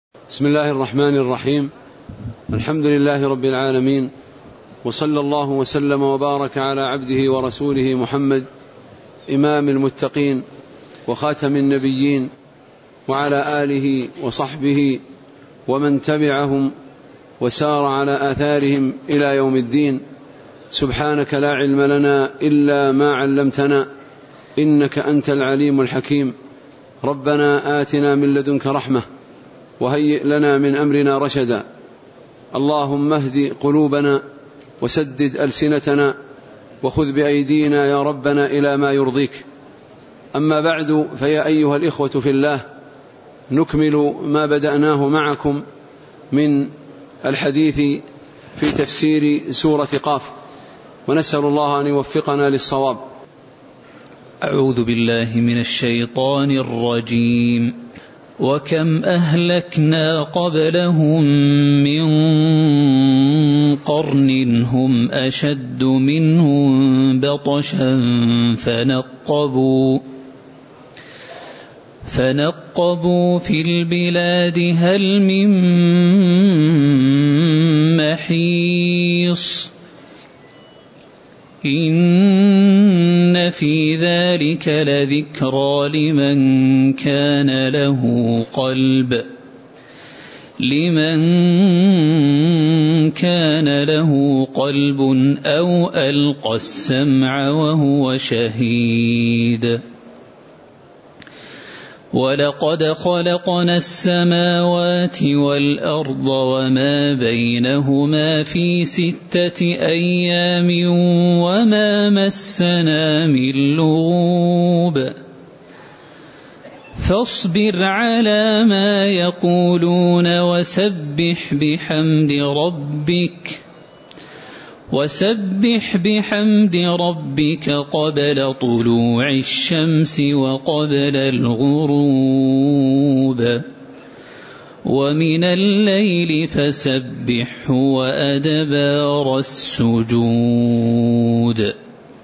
بسم الله الرحمن الرحيم. الحمد لله رب العالمين، وصلى الله وسلم وبارك على عبده ورسوله محمد إمام المتقين وخاتم النبيين، وعلى آله وصحبه ومن تبعهم وسار على آثارهم إلى يوم الدين. سبحانك لا علم لنا إلا ما علمتنا، إنك أنت العليم الحكيم. ربنا آتنا من لدنك رحمة وهيئ لنا من أمرنا رشدا. اللهم اهد قلوبنا وسدد ألسنتنا وخذ بأيدينا يا ربنا إلى ما يرضيك. أما بعد، فيا أيها الإخوة في الله، نكمل ما بدأناه معكم من الحديث في تفسير سورة قاف، ونسأل الله أن يوفقنا للصواب. أعوذ بالله من الشيطان الرجيم. وكم أهلكنا قبلهم من قرن هم أشد منهم بطشا فنقبوا في البلاد هل من محيص. إن في ذلك لذكرى لمن كان له قلب أو ألقى السمع وهو شهيد. ولقد خلقنا السماوات والأرض وما بينهما في 6 أيام وما مسنا من لغوب. فاصبر على ما يقولون وسبح بحمد ربك قبل طلوع الشمس وقبل الغروب، ومن الليل فسبحه وأدبار السجود.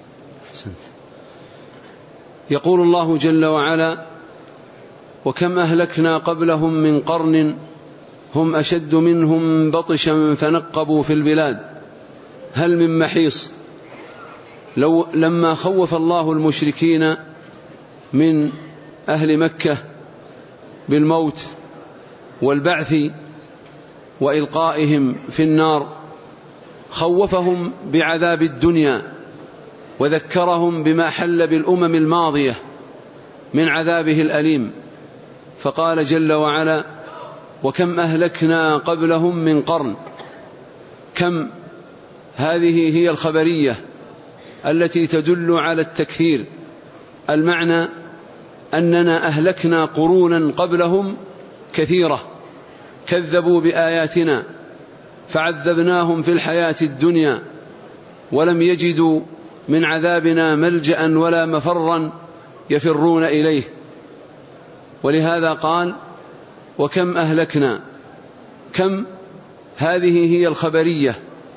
يقول الله جل وعلا: وكم أهلكنا قبلهم من قرن هم أشد منهم بطشا فنقبوا في البلاد هل من محيص. لما خوف الله المشركين من أهل مكة بالموت والبعث وإلقائهم في النار، خوفهم بعذاب الدنيا وذكرهم بما حل بالأمم الماضية من عذابه الأليم، فقال جل وعلا: وكم أهلكنا قبلهم من قرن. كم هذه هي الخبرية التي تدل على التكثير، المعنى أننا أهلكنا قرونا قبلهم كثيرة كذبوا بآياتنا فعذبناهم في الحياة الدنيا ولم يجدوا من عذابنا ملجأ ولا مفرا يفرون إليه. ولهذا قال: وكم أهلكنا. كم هذه هي الخبرية،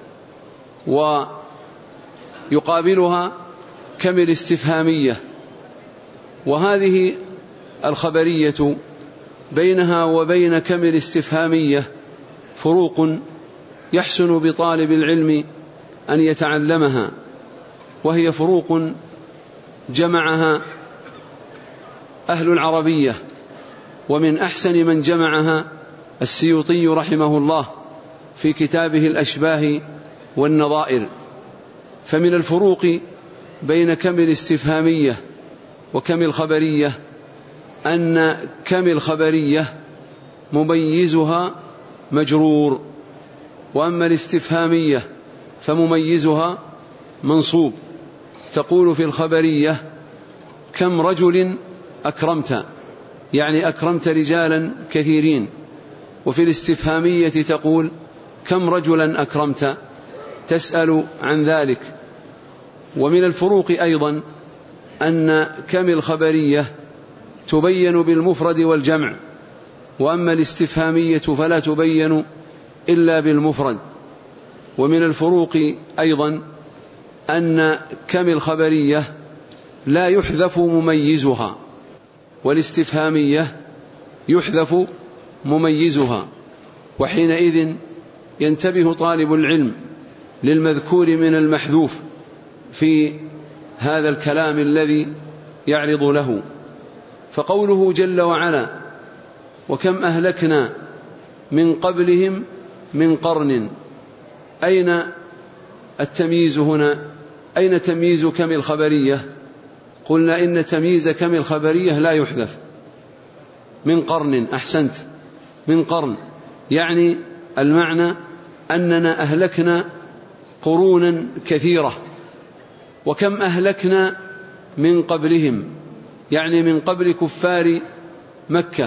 ويقابلها كم الاستفهامية. وهذه الخبرية بينها وبين كم الاستفهامية فروق يحسن بطالب العلم أن يتعلمها، وهي فروق جمعها أهل العربية، ومن أحسن من جمعها السيوطي رحمه الله في كتابه الأشباه والنظائر. فمن الفروق بين كم الاستفهامية وكم الخبرية أن كم الخبرية مميزها مجرور، وأما الاستفهامية فمميزها منصوب. تقول في الخبرية: كم رجل أكرمت، يعني أكرمت رجالا كثيرين. وفي الاستفهامية تقول: كم رجلا أكرمت، تسأل عن ذلك. ومن الفروق أيضا أن كم الخبرية تبين بالمفرد والجمع، وأما الاستفهامية فلا تبين إلا بالمفرد. ومن الفروق أيضا أن كم الخبرية لا يحذف مميزها، والاستفهامية يحذف مميزها. وحينئذ ينتبه طالب العلم للمذكور من المحذوف في هذا الكلام الذي يعرض له. فقوله جل وعلا: وكم أهلكنا من قبلهم من قرن، أين التمييز هنا؟ أين تمييز كم الخبرية؟ قلنا إن تمييز كم الخبرية لا يحذف. من قرن، أحسنت، من قرن، يعني المعنى أننا أهلكنا قرونا كثيرة. وكم أهلكنا من قبلهم، يعني من قبل كفار مكة.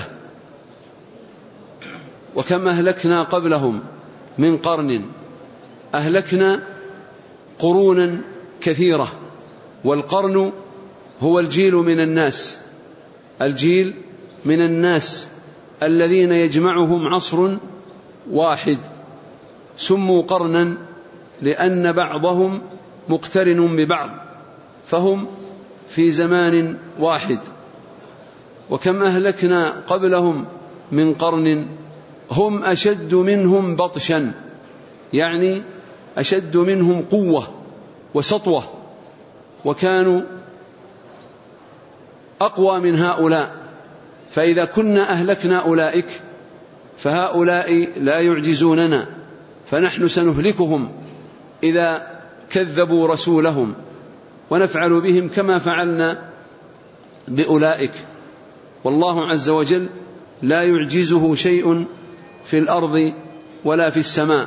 وكم أهلكنا قبلهم من قرن، أهلكنا قرونا كثيرة. والقرن هو الجيل من الناس، الجيل من الناس الذين يجمعهم عصر واحد، سموا قرنا لأن بعضهم مقترن ببعض، فهم في زمان واحد. وكم أهلكنا قبلهم من قرن هم أشد منهم بطشا، يعني أشد منهم قوة وسطوة، وكانوا أقوى من هؤلاء. فإذا كنا أهلكنا أولئك فهؤلاء لا يعجزوننا، فنحن سنهلكهم إذا كذبوا رسولهم، ونفعل بهم كما فعلنا بأولئك. والله عز وجل لا يعجزه شيء في الأرض ولا في السماء.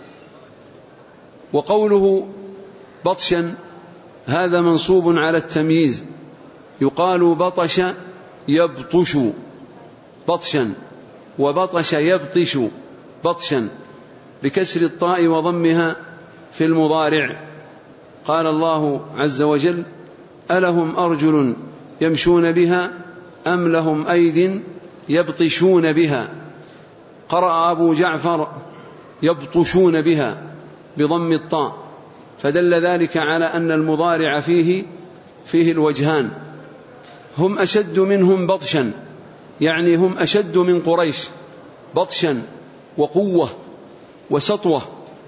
وقوله بطشا هذا منصوب على التمييز، يقال بطش يبطش بطشا، وبطش يبطش بطشا بكسر الطاء وضمها في المضارع. قال الله عز وجل: ألهم أرجل يمشون بها أم لهم أيد يبطشون بها. قرأ أبو جعفر يبطشون بها بضم الطاء، فدل ذلك على أن المضارع فيه الوجهان. هم أشد منهم بطشا، يعني هم أشد من قريش بطشا وقوة وسطوة،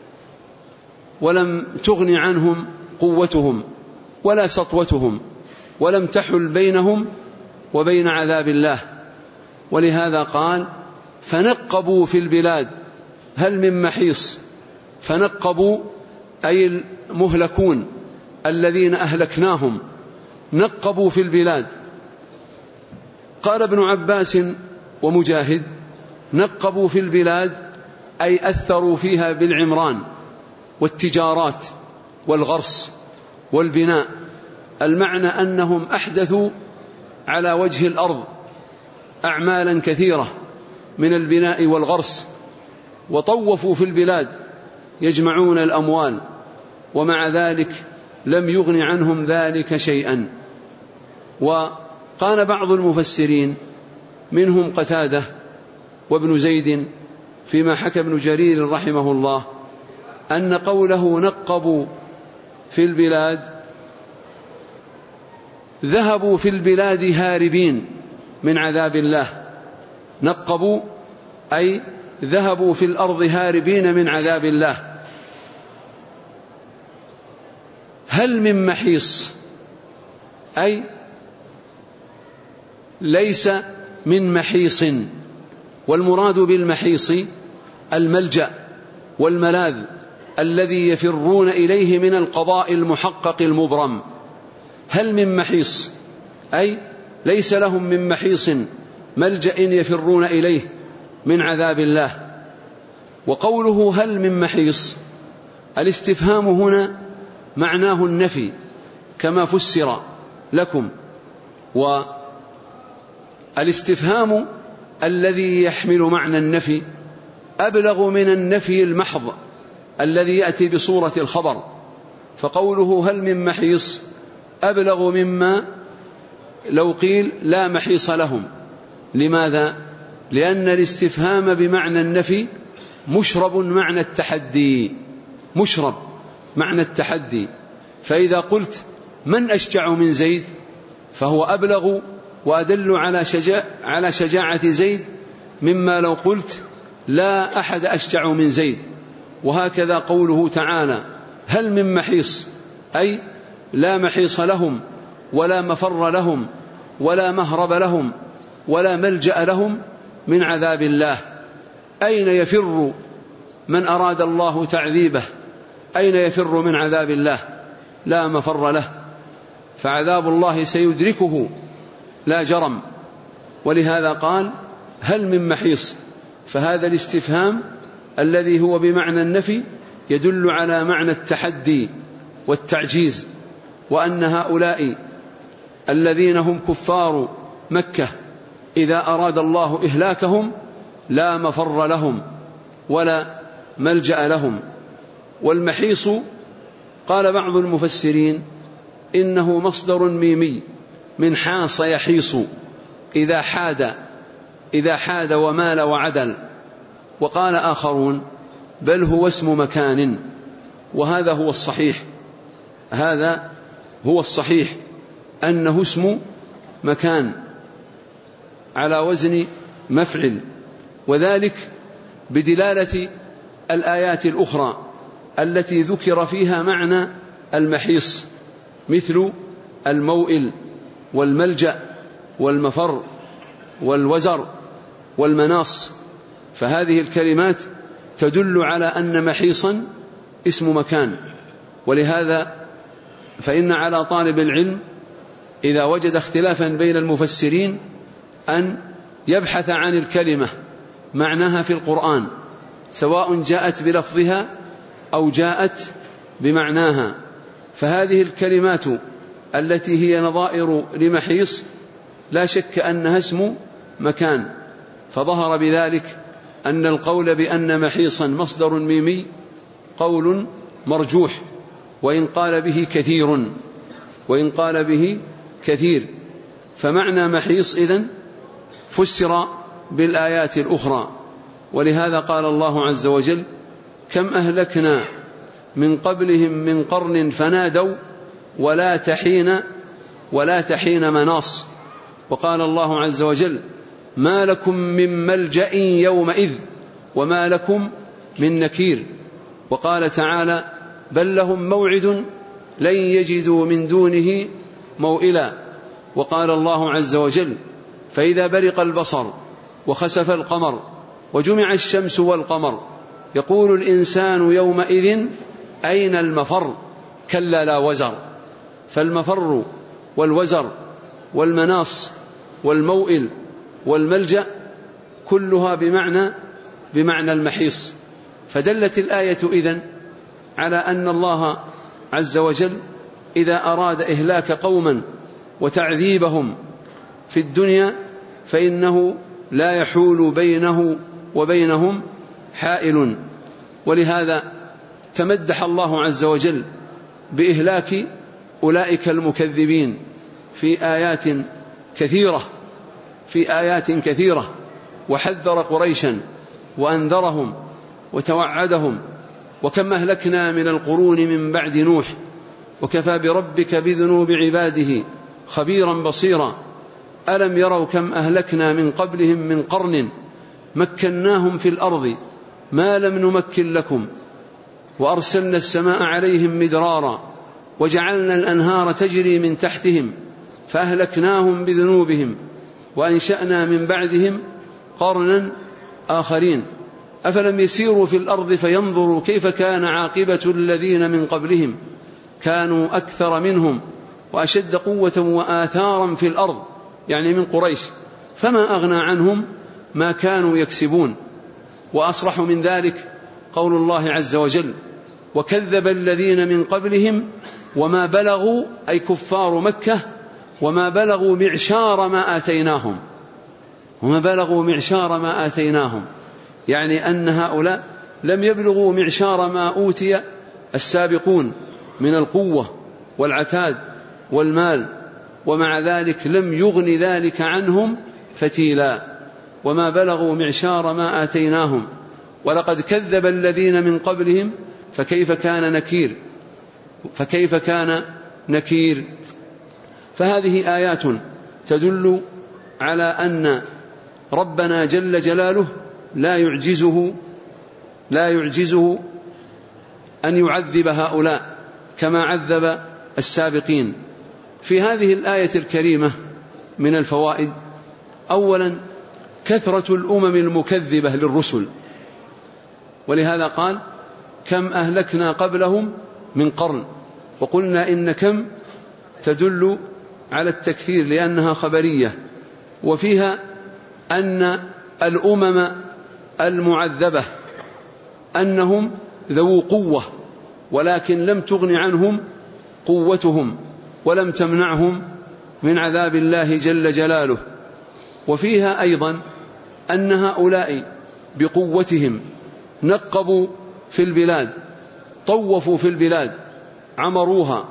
ولم تغن عنهم قوتهم ولا سطوتهم، ولم تحل بينهم وبين عذاب الله. ولهذا قال: فنقبوا في البلاد هل من محيص. فنقبوا أي المهلكون الذين أهلكناهم، نقبوا في البلاد. قال ابن عباس ومجاهد: نقبوا في البلاد أي أثروا فيها بالعمران والتجارات والغرس والبناء. المعنى أنهم أحدثوا على وجه الأرض أعمالا كثيرة من البناء والغرس، وطوفوا في البلاد يجمعون الأموال، ومع ذلك لم يغن عنهم ذلك شيئا. وقال بعض المفسرين منهم قتادة وابن زيد فيما حكى ابن جرير رحمه الله أن قوله نقبوا في البلاد ذهبوا في البلاد هاربين من عذاب الله. نقبوا أي ذهبوا في الأرض هاربين من عذاب الله. هل من محيص أي ليس من محيص، والمراد بالمحيص الملجأ والملاذ الذي يفرون إليه من القضاء المحقق المبرم. هل من محيص أي ليس لهم من محيص ملجأ يفرون إليه من عذاب الله. وقوله هل من محيص الاستفهام هنا معناه النفي كما فسر لكم، والاستفهام الذي يحمل معنى النفي أبلغ من النفي المحض الذي يأتي بصورة الخبر. فقوله هل من محيص أبلغ مما لو قيل لا محيص لهم. لماذا؟ لأن الاستفهام بمعنى النفي مشرب معنى التحدي، مشرب معنى التحدي. فإذا قلت من أشجع من زيد فهو أبلغ وأدل على شجاعة زيد مما لو قلت لا أحد أشجع من زيد. وهكذا قوله تعالى هل من محيص، أي لا محيص لهم ولا مفر لهم ولا مهرب لهم ولا ملجأ لهم من عذاب الله. أين يفر من أراد الله تعذيبه؟ أين يفر من عذاب الله؟ لا مفر له، فعذاب الله سيدركه لا جرم. ولهذا قال هل من محيص، فهذا الاستفهام الذي هو بمعنى النفي يدل على معنى التحدي والتعجيز، وأن هؤلاء الذين هم كفار مكة إذا أراد الله إهلاكهم لا مفر لهم ولا ملجأ لهم. والمحيص قال بعض المفسرين إنه مصدر ميمي من حاص يحيص، إذا حاد ومال وعدل. وقال آخرون بل هو اسم مكان، وهذا هو الصحيح، هذا هو الصحيح أنه اسم مكان على وزن مفعل، وذلك بدلالة الآيات الأخرى التي ذكر فيها معنى المحيص، مثل الموئل والملجأ والمفر والوزر والمناص. فهذه الكلمات تدل على أن محيصا اسم مكان. ولهذا فإن على طالب العلم إذا وجد اختلافا بين المفسرين أن يبحث عن الكلمة معناها في القرآن، سواء جاءت بلفظها أو جاءت بمعناها. فهذه الكلمات التي هي نظائر لمحيص لا شك أنها اسم مكان، فظهر بذلك أن القول بأن محيصا مصدر ميمي قول مرجوح، وإن قال به كثير. فمعنى محيص إذن فسر بالآيات الأخرى. ولهذا قال الله عز وجل كم أهلكنا من قبلهم من قرن فنادوا ولا تحين مناص. وقال الله عز وجل ما لكم من ملجأ يومئذ وما لكم من نكير. وقال تعالى بل لهم موعد لن يجدوا من دونه موئلا. وقال الله عز وجل فإذا برق البصر وخسف القمر وجمع الشمس والقمر يقول الإنسان يومئذ أين المفر كلا لا وزر. فالمفر والوزر والمناص والموئل والملجأ كلها بمعنى المحيص. فدلت الآية إذن على أن الله عز وجل إذا أراد إهلاك قوما وتعذيبهم في الدنيا فإنه لا يحول بينه وبينهم حائل. ولهذا تمدح الله عز وجل بإهلاك أولئك المكذبين في آيات كثيرة، وحذر قريشا وأنذرهم وتوعدهم. وكم أهلكنا من القرون من بعد نوح وكفى بربك بذنوب عباده خبيرا بصيرا ألم يروا كم أهلكنا من قبلهم من قرن مكناهم في الأرض ما لم نمكن لكم وأرسلنا السماء عليهم مدرارا وجعلنا الأنهار تجري من تحتهم فأهلكناهم بذنوبهم وأنشأنا من بعدهم قرنا آخرين أفلم يسيروا في الأرض فينظروا كيف كان عاقبة الذين من قبلهم كانوا أكثر منهم وأشد قوة وآثارا في الأرض، يعني من قريش، فما أغنى عنهم ما كانوا يكسبون. وأصرح من ذلك قول الله عز وجل وكذب الذين من قبلهم وما بلغوا، أي كفار مكة، وما بلغوا معشار ما آتيناهم، يعني أن هؤلاء لم يبلغوا معشار ما أوتي السابقون من القوة والعتاد والمال، ومع ذلك لم يغن ذلك عنهم فتيلا، وما بلغوا معشار ما آتيناهم ولقد كذب الذين من قبلهم فكيف كان نكير. فهذه آيات تدل على أن ربنا جل جلاله لا يعجزه أن يعذب هؤلاء كما عذب السابقين. في هذه الآية الكريمة من الفوائد: أولا كثرة الأمم المكذبة للرسل، ولهذا قال كم أهلكنا قبلهم من قرن، وقلنا إن كم تدل على التكثير لأنها خبرية. وفيها أن الأمم المعذبة أنهم ذو قوة، ولكن لم تغن عنهم قوتهم ولم تمنعهم من عذاب الله جل جلاله. وفيها أيضا أن هؤلاء بقوتهم نقبوا في البلاد، طوفوا في البلاد، عمروها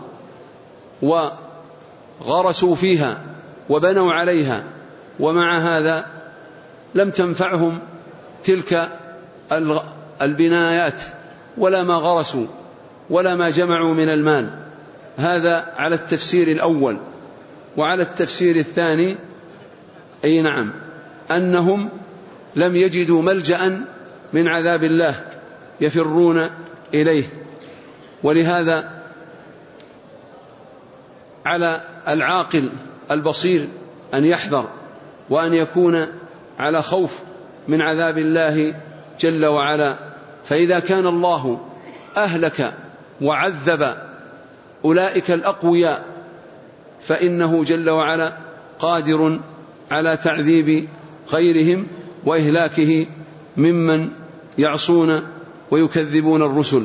وغرسوا فيها وبنوا عليها، ومع هذا لم تنفعهم تلك البنايات ولا ما غرسوا ولا ما جمعوا من المال. هذا على التفسير الأول. وعلى التفسير الثاني أي نعم أنهم لم يجدوا ملجأ من عذاب الله يفرون إليه. ولهذا على العاقل البصير أن يحذر وأن يكون على خوف من عذاب الله جل وعلا. فإذا كان الله أهلك وعذب أولئك الأقوياء فإنه جل وعلا قادر على تعذيب غيرهم وإهلاكه ممن يعصون ويكذبون الرسل.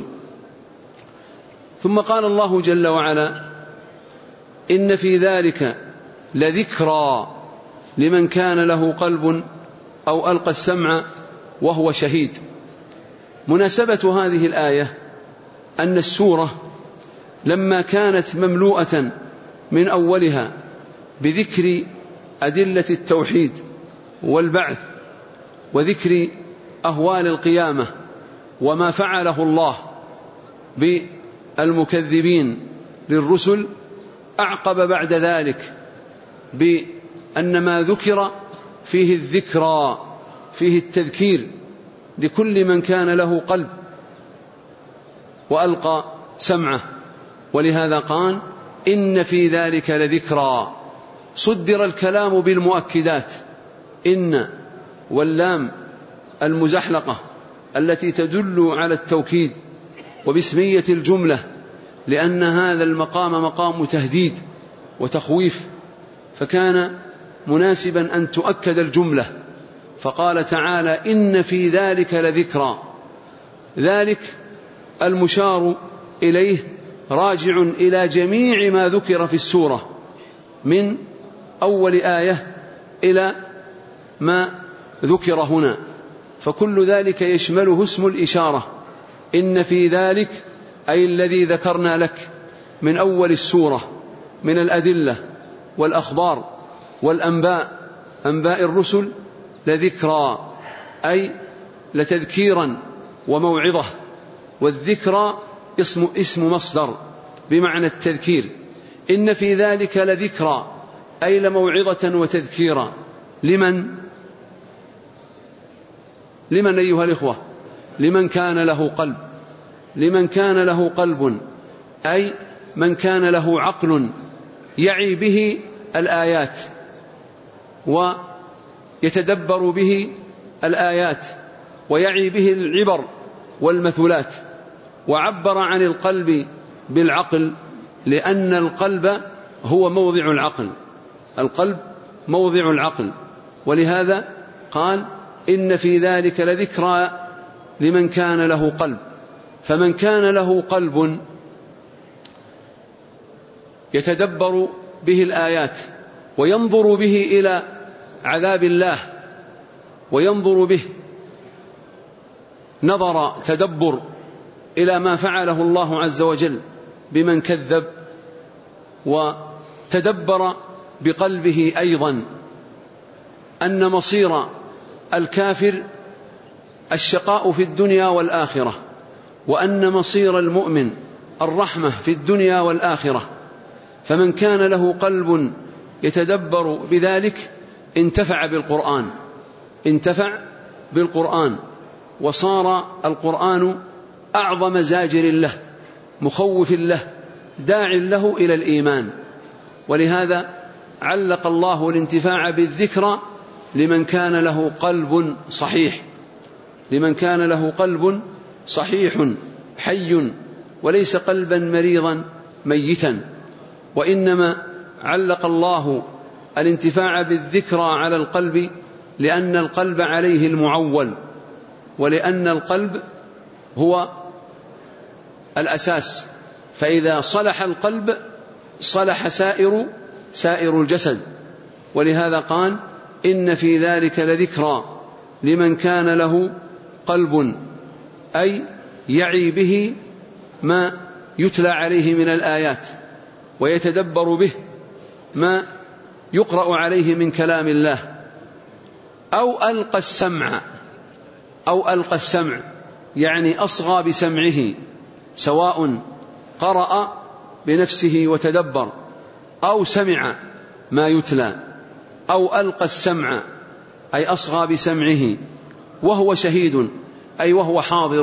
ثم قال الله جل وعلا: إن في ذلك لذكرى لمن كان له قلب أو ألقى السمع وهو شهيد. مناسبة هذه الآية أن السورة لما كانت مملوءة من أولها بذكر أدلة التوحيد والبعث وذكر أهوال القيامة وما فعله الله بالمكذبين للرسل، أعقب بعد ذلك بأن ما ذكر فيه الذكرى، فيه التذكير لكل من كان له قلب وألقى سمعه. ولهذا قال: إن في ذلك لذكرى. صدر الكلام بالمؤكدات، إن واللام المزحلقة التي تدل على التوكيد وباسمية الجملة، لأن هذا المقام مقام تهديد وتخويف، فكان مناسبا أن تؤكد الجملة. فقال تعالى: إن في ذلك لذكرى. ذلك المشار إليه راجع إلى جميع ما ذكر في السورة من أول آية إلى ما ذكر هنا، فكل ذلك يشمله اسم الإشارة. إن في ذلك أي الذي ذكرنا لك من أول السورة من الأدلة والأخبار والأنباء، أنباء الرسل، لذكرى أي لتذكيرا وموعظة. والذكرى اسم مصدر بمعنى التذكير. إن في ذلك لذكرى أي لموعظة وتذكيرا. لمن أيها الإخوة؟ لمن كان له قلب. لمن كان له قلب أي من كان له عقل يعي به الآيات ويتدبر به الآيات ويعي به العبر والمثلات. وعبر عن القلب بالعقل لأن القلب هو موضع العقل، القلب موضع العقل. ولهذا قال: إن في ذلك لذكرى لمن كان له قلب. فمن كان له قلب يتدبر به الآيات وينظر به إلى عذاب الله، وينظر به نظر تدبر إلى ما فعله الله عز وجل بمن كذب، وتدبر بقلبه أيضا أن مصير الكافر الشقاء في الدنيا والآخرة، وأن مصير المؤمن الرحمة في الدنيا والآخرة. فمن كان له قلب يتدبر بذلك انتفع بالقرآن انتفع بالقرآن، وصار القرآن أعظم زاجر له، مخوف له، داع له إلى الإيمان. ولهذا علق الله الانتفاع بالذكرى لمن كان له قلب صحيح، لمن كان له قلب صحيح حي، وليس قلبا مريضا ميتا. وإنما علق الله الانتفاع بالذكرى على القلب لأن القلب عليه المعول، ولأن القلب هو الأساس، فإذا صلح القلب صلح سائر الجسد. ولهذا قال إن في ذلك لذكرى لمن كان له قلب، أي يعي به ما يتلى عليه من الآيات، ويتدبر به ما يقرأ عليه من كلام الله. أو ألقى السمع يعني أصغى بسمعه، سواء قرأ بنفسه وتدبر أو سمع ما يتلى، أو ألقى السمع أي أصغى بسمعه وهو شهيد، أي وهو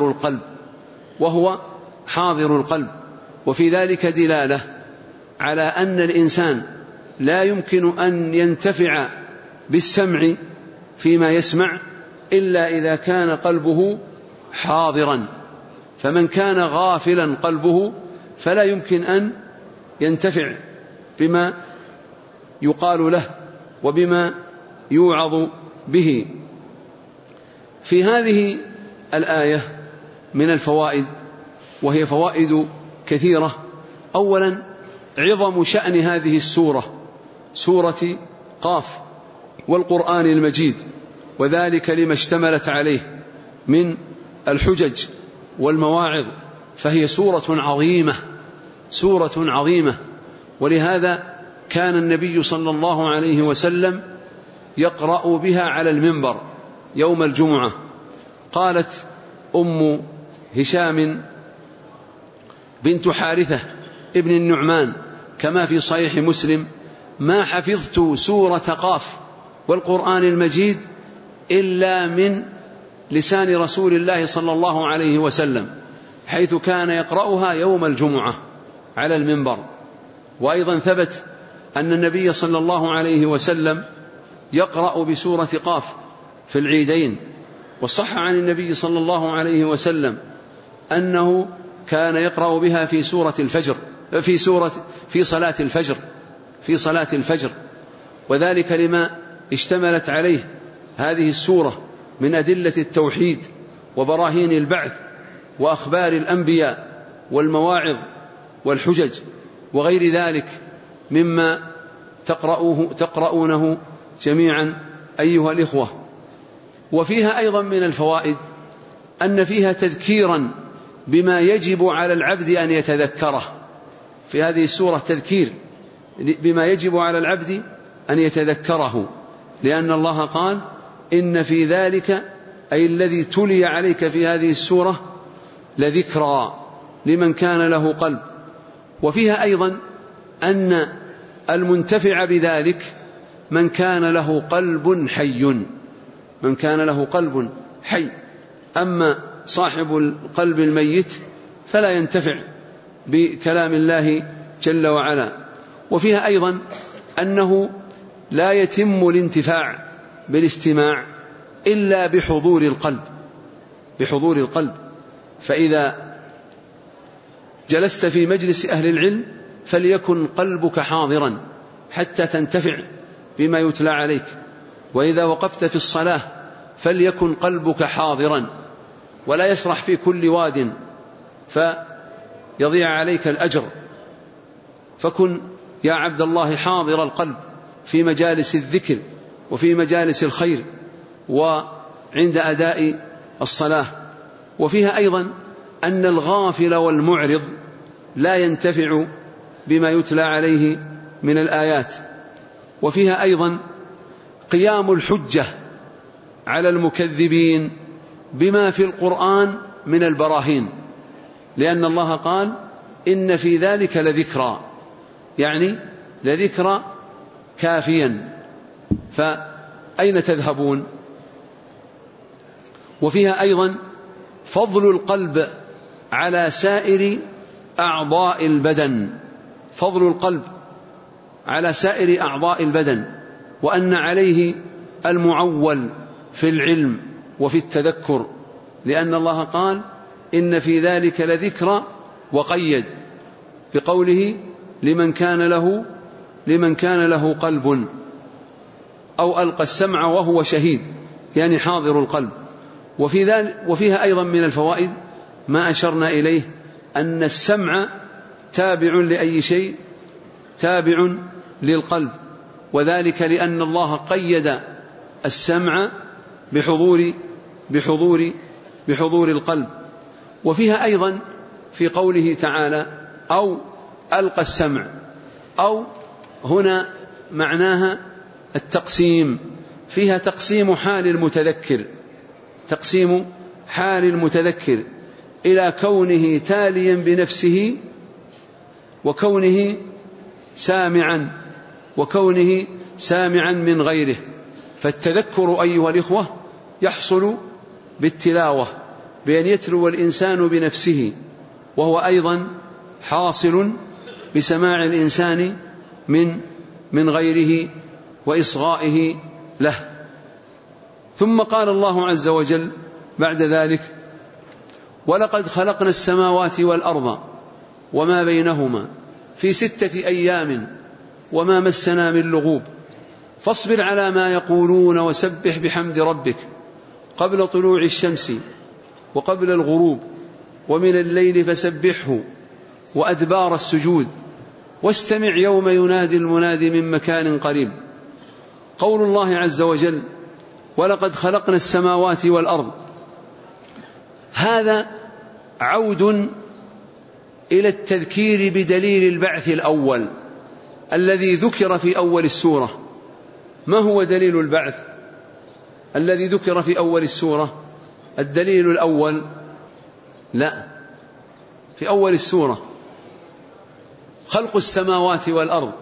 حاضر القلب. وفي ذلك دلالة على أن الإنسان لا يمكن أن ينتفع بالسمع فيما يسمع إلا إذا كان قلبه حاضرا، فمن كان غافلا قلبه فلا يمكن أن ينتفع بما يقال له وبما يوعظ به. في هذه الآية من الفوائد، وهي فوائد كثيرة. أولا عظم شأن هذه السورة، سورة قاف والقرآن المجيد، وذلك لما اشتملت عليه من الحجج والمواعظ، فهي سورة عظيمة. ولهذا كان النبي صلى الله عليه وسلم يقرأ بها على المنبر يوم الجمعة. قالت أم هشام بنت حارثة ابن النعمان كما في صحيح مسلم: ما حفظت سورة قاف والقرآن المجيد إلا من لسان رسول الله صلى الله عليه وسلم، حيث كان يقرأها يوم الجمعة على المنبر. وأيضا ثبت أن النبي صلى الله عليه وسلم يقرأ بسورة قاف في العيدين. وصح عن النبي صلى الله عليه وسلم أنه كان يقرأ بها في صلاة الفجر، وذلك لما اشتملت عليه هذه السورة من أدلة التوحيد وبراهين البعث وأخبار الأنبياء والمواعظ والحجج وغير ذلك مما تقرؤونه جميعا أيها الإخوة. وفيها أيضا من الفوائد أن فيها تذكيرا بما يجب على العبد أن يتذكره. في هذه السورة تذكير بما يجب على العبد أن يتذكره، لأن الله قال: إن في ذلك أي الذي تلي عليك في هذه السورة لذكرى لمن كان له قلب. وفيها أيضا أن المنتفع بذلك من كان له قلب حي، أما صاحب القلب الميت فلا ينتفع بكلام الله جل وعلا. وفيها أيضا أنه لا يتم الانتفاع بالاستماع إلا بحضور القلب. فإذا جلست في مجلس أهل العلم فليكن قلبك حاضرا حتى تنتفع بما يتلى عليك، وإذا وقفت في الصلاة فليكن قلبك حاضرا، ولا يسرح في كل واد فيضيع عليك الأجر. فكن يا عبد الله حاضر القلب في مجالس الذكر وفي مجالس الخير وعند أداء الصلاة. وفيها أيضا أن الغافل والمعرض لا ينتفع بما يتلى عليه من الآيات. وفيها أيضا قيام الحجة على المكذبين بما في القرآن من البراهين، لأن الله قال: إن في ذلك لذكرى، يعني لذكرى كافيا. فأين تذهبون وفيها أيضا فضل القلب على سائر أعضاء البدن، فضل القلب على سائر أعضاء البدن، وأن عليه المعول في العلم وفي التذكر، لأن الله قال إن في ذلك لذكرى، وقيد بقوله لمن كان له قلب أو ألقى السمع وهو شهيد، يعني حاضر القلب. وفيها أيضا من الفوائد ما أشرنا إليه، أن السمع تابع لأي شيء؟ تابع للقلب، وذلك لأن الله قيد السمع بحضور القلب. وفيها أيضا في قوله تعالى أو ألقى السمع، أو هنا معناها التقسيم، فيها تقسيم حال المتذكر إلى كونه تاليا بنفسه، وكونه سامعا من غيره. فالتذكر أيها الإخوة يحصل بالتلاوة، بأن يتلو الإنسان بنفسه، وهو أيضا حاصل بسماع الإنسان من غيره وإصغائه له. ثم قال الله عز وجل بعد ذلك ولقد خلقنا السماوات والأرض وما بينهما في 6 أيام وما مسنا من لغوب فاصبر على ما يقولون وسبح بحمد ربك قبل طلوع الشمس وقبل الغروب ومن الليل فسبحه وأدبار السجود واستمع يوم ينادي المنادي من مكان قريب. قول الله عز وجل ولقد خلقنا السماوات والأرض، هذا عود إلى التذكير بدليل البعث الأول الذي ذكر في أول السورة. ما هو دليل البعث الذي ذكر في أول السورة؟ الدليل الأول لا، في أول السورة خلق السماوات والأرض،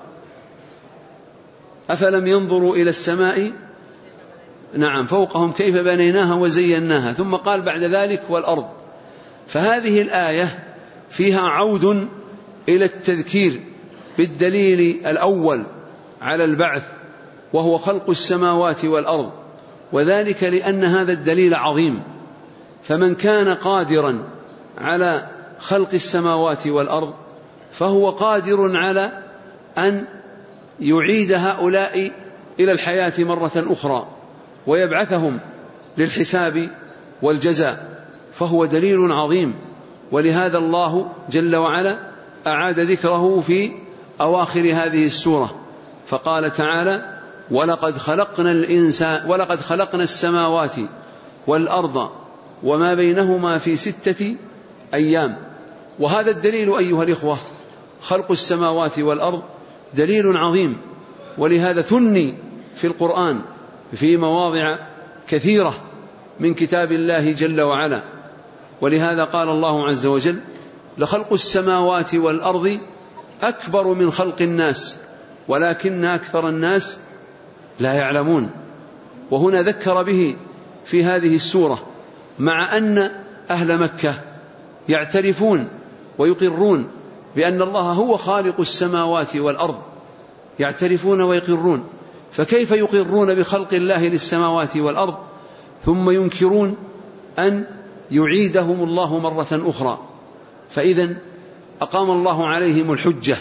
أفلم ينظروا إلى السماء نعم فوقهم كيف بنيناها وزيناها، ثم قال بعد ذلك والأرض. فهذه الآية فيها عود إلى التذكير بالدليل الأول على البعث، وهو خلق السماوات والأرض، وذلك لأن هذا الدليل عظيم. فمن كان قادرا على خلق السماوات والأرض فهو قادر على أن يعيد هؤلاء إلى الحياة مرة أخرى ويبعثهم للحساب والجزاء، فهو دليل عظيم. ولهذا الله جل وعلا أعاد ذكره في أواخر هذه السورة، فقال تعالى ولقد خلقنا السماوات والأرض وما بينهما في 6 أيام. وهذا الدليل أيها الإخوة خلق السماوات والأرض دليل عظيم، ولهذا ثني في القرآن في مواضع كثيرة من كتاب الله جل وعلا. ولهذا قال الله عز وجل لخلق السماوات والأرض أكبر من خلق الناس ولكن أكثر الناس لا يعلمون. وهنا ذكر به في هذه السورة، مع أن أهل مكة يعترفون ويقرون بأن الله هو خالق السماوات والأرض، يعترفون ويقرون، فكيف يقرون بخلق الله للسماوات والأرض ثم ينكرون أن يعيدهم الله مرة أخرى؟ فإذن أقام الله عليهم الحجة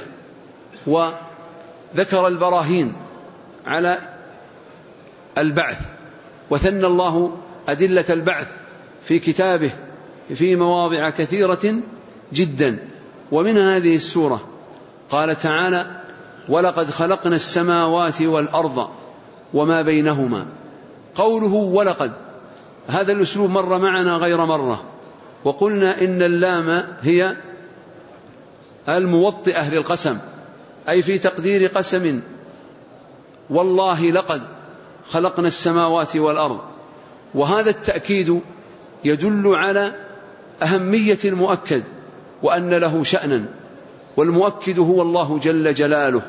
وذكر البراهين على البعث، وثنى الله أدلة البعث في كتابه في مواضع كثيرة جدا. ومن هذه السورة قال تعالى ولقد خلقنا السماوات والأرض وما بينهما. قوله ولقد، هذا الأسلوب مر معنا غير مرة، وقلنا إن اللام هي الموطئة للقسم، أي في تقدير قسم والله لقد خلقنا السماوات والأرض. وهذا التأكيد يدل على أهمية المؤكد وأن له شأنا، والمؤكد هو الله جل جلاله.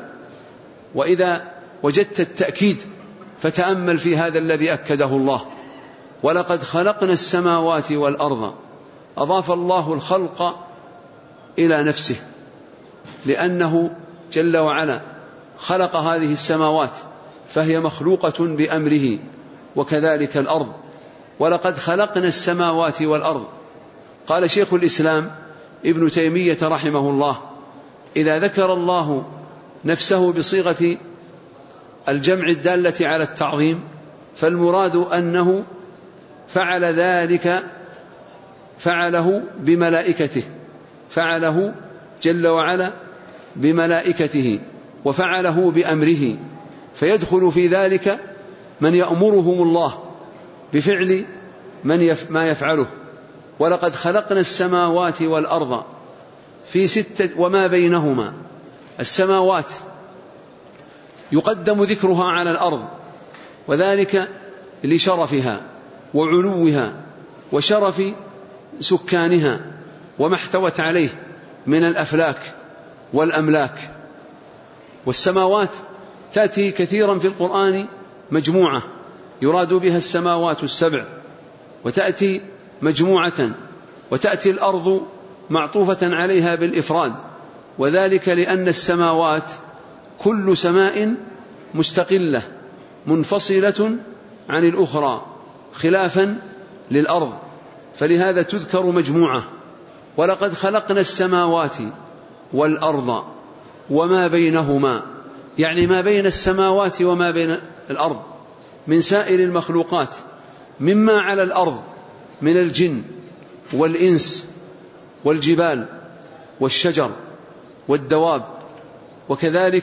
وإذا وجدت التأكيد فتأمل في هذا الذي أكده الله، ولقد خلقنا السماوات والأرض، أضاف الله الخلق إلى نفسه، لأنه جل وعلا خلق هذه السماوات فهي مخلوقة بأمره، وكذلك الأرض. ولقد خلقنا السماوات والأرض. قال شيخ الإسلام ابن تيمية رحمه الله: إذا ذكر الله نفسه بصيغة الجمع الدالة على التعظيم فالمراد أنه فعل ذلك، فعله بملائكته، فعله جل وعلا بملائكته، وفعله بأمره، فيدخل في ذلك من يأمرهم الله بفعل ما يفعله. ولقد خلقنا السماوات والأرض في 6 وما بينهما. السماوات يقدم ذكرها على الأرض، وذلك لشرفها وعلوها وشرف سكانها وما احتوت عليه من الأفلاك والأملاك. والسماوات تأتي كثيرا في القرآن مجموعة يراد بها السماوات السبع، وتأتي مجموعة، وتأتي الأرض معطوفة عليها بالإفراد، وذلك لأن السماوات كل سماء مستقلة منفصلة عن الأخرى خلافا للأرض، فلهذا تذكر مجموعة. ولقد خلقنا السماوات والأرض وما بينهما، يعني ما بين السماوات وما بين الأرض من سائر المخلوقات، مما على الأرض من الجن والإنس والجبال والشجر والدواب، وكذلك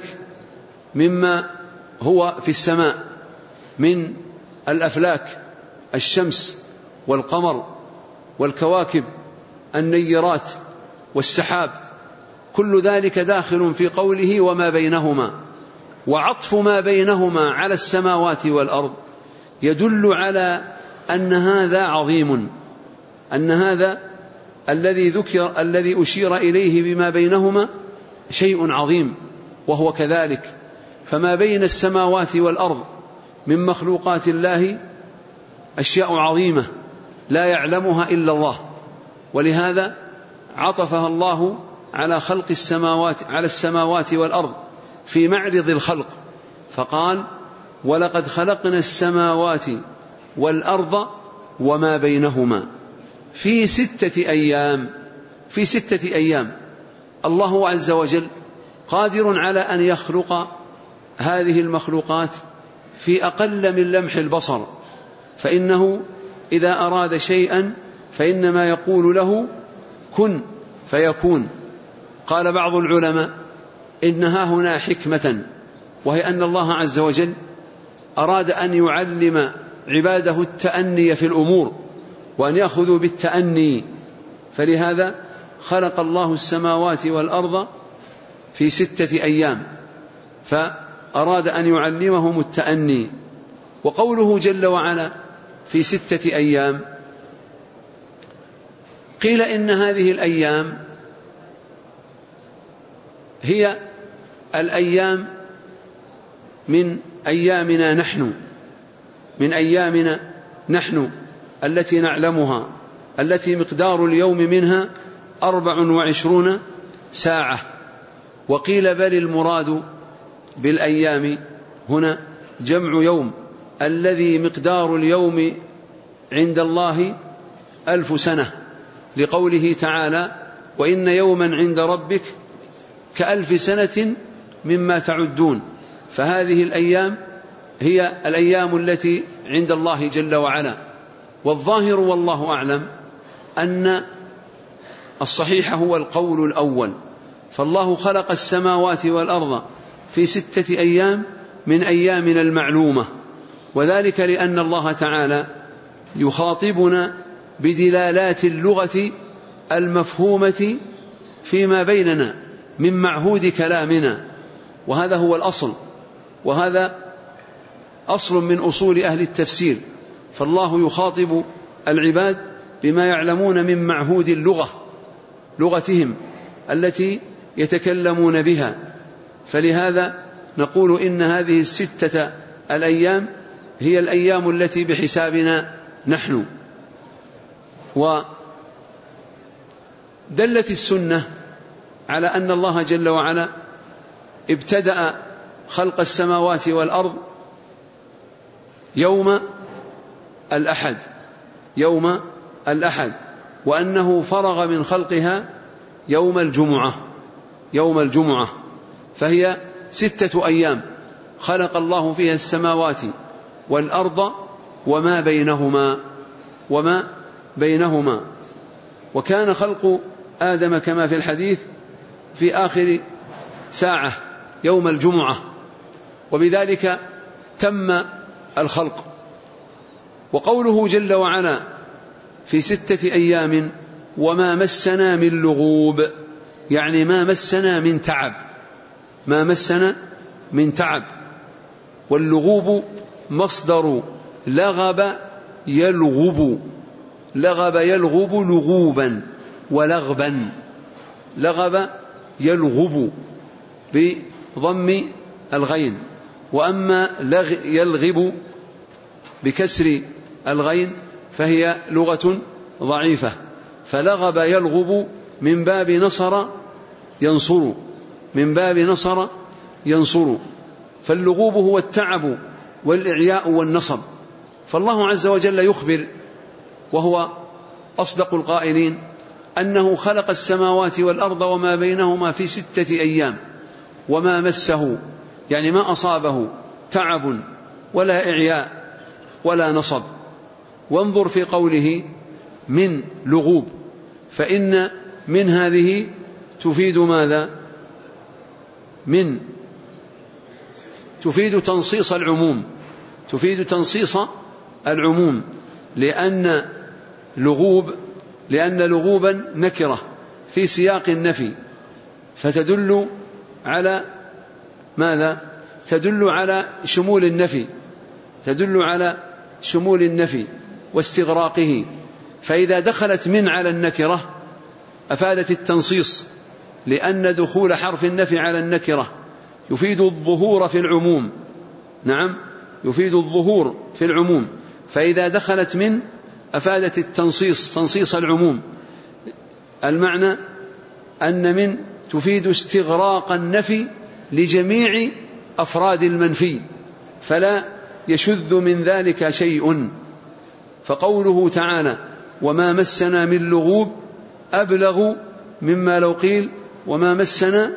مما هو في السماء من الأفلاك، الشمس والقمر والكواكب النيرات والسحاب، كل ذلك داخل في قوله وما بينهما. وعطف ما بينهما على السماوات والأرض يدل على أن هذا عظيم، أن هذا الذي ذكر الذي أشير إليه بما بينهما شيء عظيم، وهو كذلك. فما بين السماوات والأرض من مخلوقات الله أشياء عظيمة لا يعلمها إلا الله، ولهذا عطفها الله على خلق السماوات، على السماوات والأرض في معرض الخلق، فقال ولقد خلقنا السماوات والأرض وما بينهما في 6 أيام. في 6 أيام الله عز وجل قادر على أن يخلق هذه المخلوقات في أقل من لمح البصر، فإنه إذا أراد شيئا فإنما يقول له كن فيكون. قال بعض العلماء إنها هنا حكمة، وهي أن الله عز وجل أراد أن يعلم عباده التأني في الأمور، وأن يأخذوا بالتأني، فلهذا خلق الله السماوات والأرض في 6 أيام، فأراد أن يعلمهم التأني. وقوله جل وعلا في 6 أيام، قيل إن هذه الأيام هي الأيام من أيامنا نحن، من أيامنا نحن التي نعلمها، التي مقدار اليوم منها 24 ساعة. وقيل بل المراد بالأيام هنا جمع يوم، الذي مقدار اليوم عند الله 1000 سنة، لقوله تعالى وإن يوما عند ربك ك1000 سنة مما تعدون. فهذه الأيام هي الأيام التي عند الله جل وعلا. والظاهر والله أعلم أن الصحيح هو القول الأول، فالله خلق السماوات والأرض في 6 أيام من أيامنا المعلومة، وذلك لأن الله تعالى يخاطبنا بدلالات اللغة المفهومة فيما بيننا من معهود كلامنا، وهذا هو الأصل، وهذا أصل من أصول أهل التفسير. فالله يخاطب العباد بما يعلمون من معهود اللغة، لغتهم التي يتكلمون بها. فلهذا نقول إن هذه 6 الأيام هي الأيام التي بحسابنا نحن. ودلت السنة على أن الله جل وعلا ابتدأ خلق السماوات والأرض يوم الأحد، وأنه فرغ من خلقها يوم الجمعة، فهي 6 أيام خلق الله فيها السماوات والأرض وما بينهما. وكان خلق آدم كما في الحديث في آخر ساعة يوم الجمعة، وبذلك تم الخلق. وقوله جل وعلا في 6 أيام وما مسنا من لغوب، يعني ما مسنا من تعب. واللغوب مصدر لغب يلغب لغوبا ولغبا، لغب يلغب بضم الغين، وأما يلغب بكسر الغين فهي لغة ضعيفة، فلغب يلغب من باب نصر ينصر، فاللغوب هو التعب والإعياء والنصب. فالله عز وجل يخبر وهو أصدق القائلين أنه خلق السماوات والأرض وما بينهما في 6 أيام وما مسه، يعني ما أصابه تعب ولا إعياء ولا نصب. وانظر في قوله من لغوب، فإن من هذه تفيد ماذا؟ تفيد تنصيص العموم، لأن لغوبا نكرة في سياق النفي، فتدل على ماذا؟ تدل على شمول النفي واستغراقه. فإذا دخلت من على النكرة أفادت التنصيص، لأن دخول حرف النفي على النكرة يفيد الظهور في العموم، فإذا دخلت من أفادت تنصيص العموم. المعنى أن من تفيد استغراق النفي لجميع أفراد المنفي، فلا يشذ من ذلك شيء. فقوله تعالى وما مسنا من لغوب أبلغ مما لو قيل وما مسنا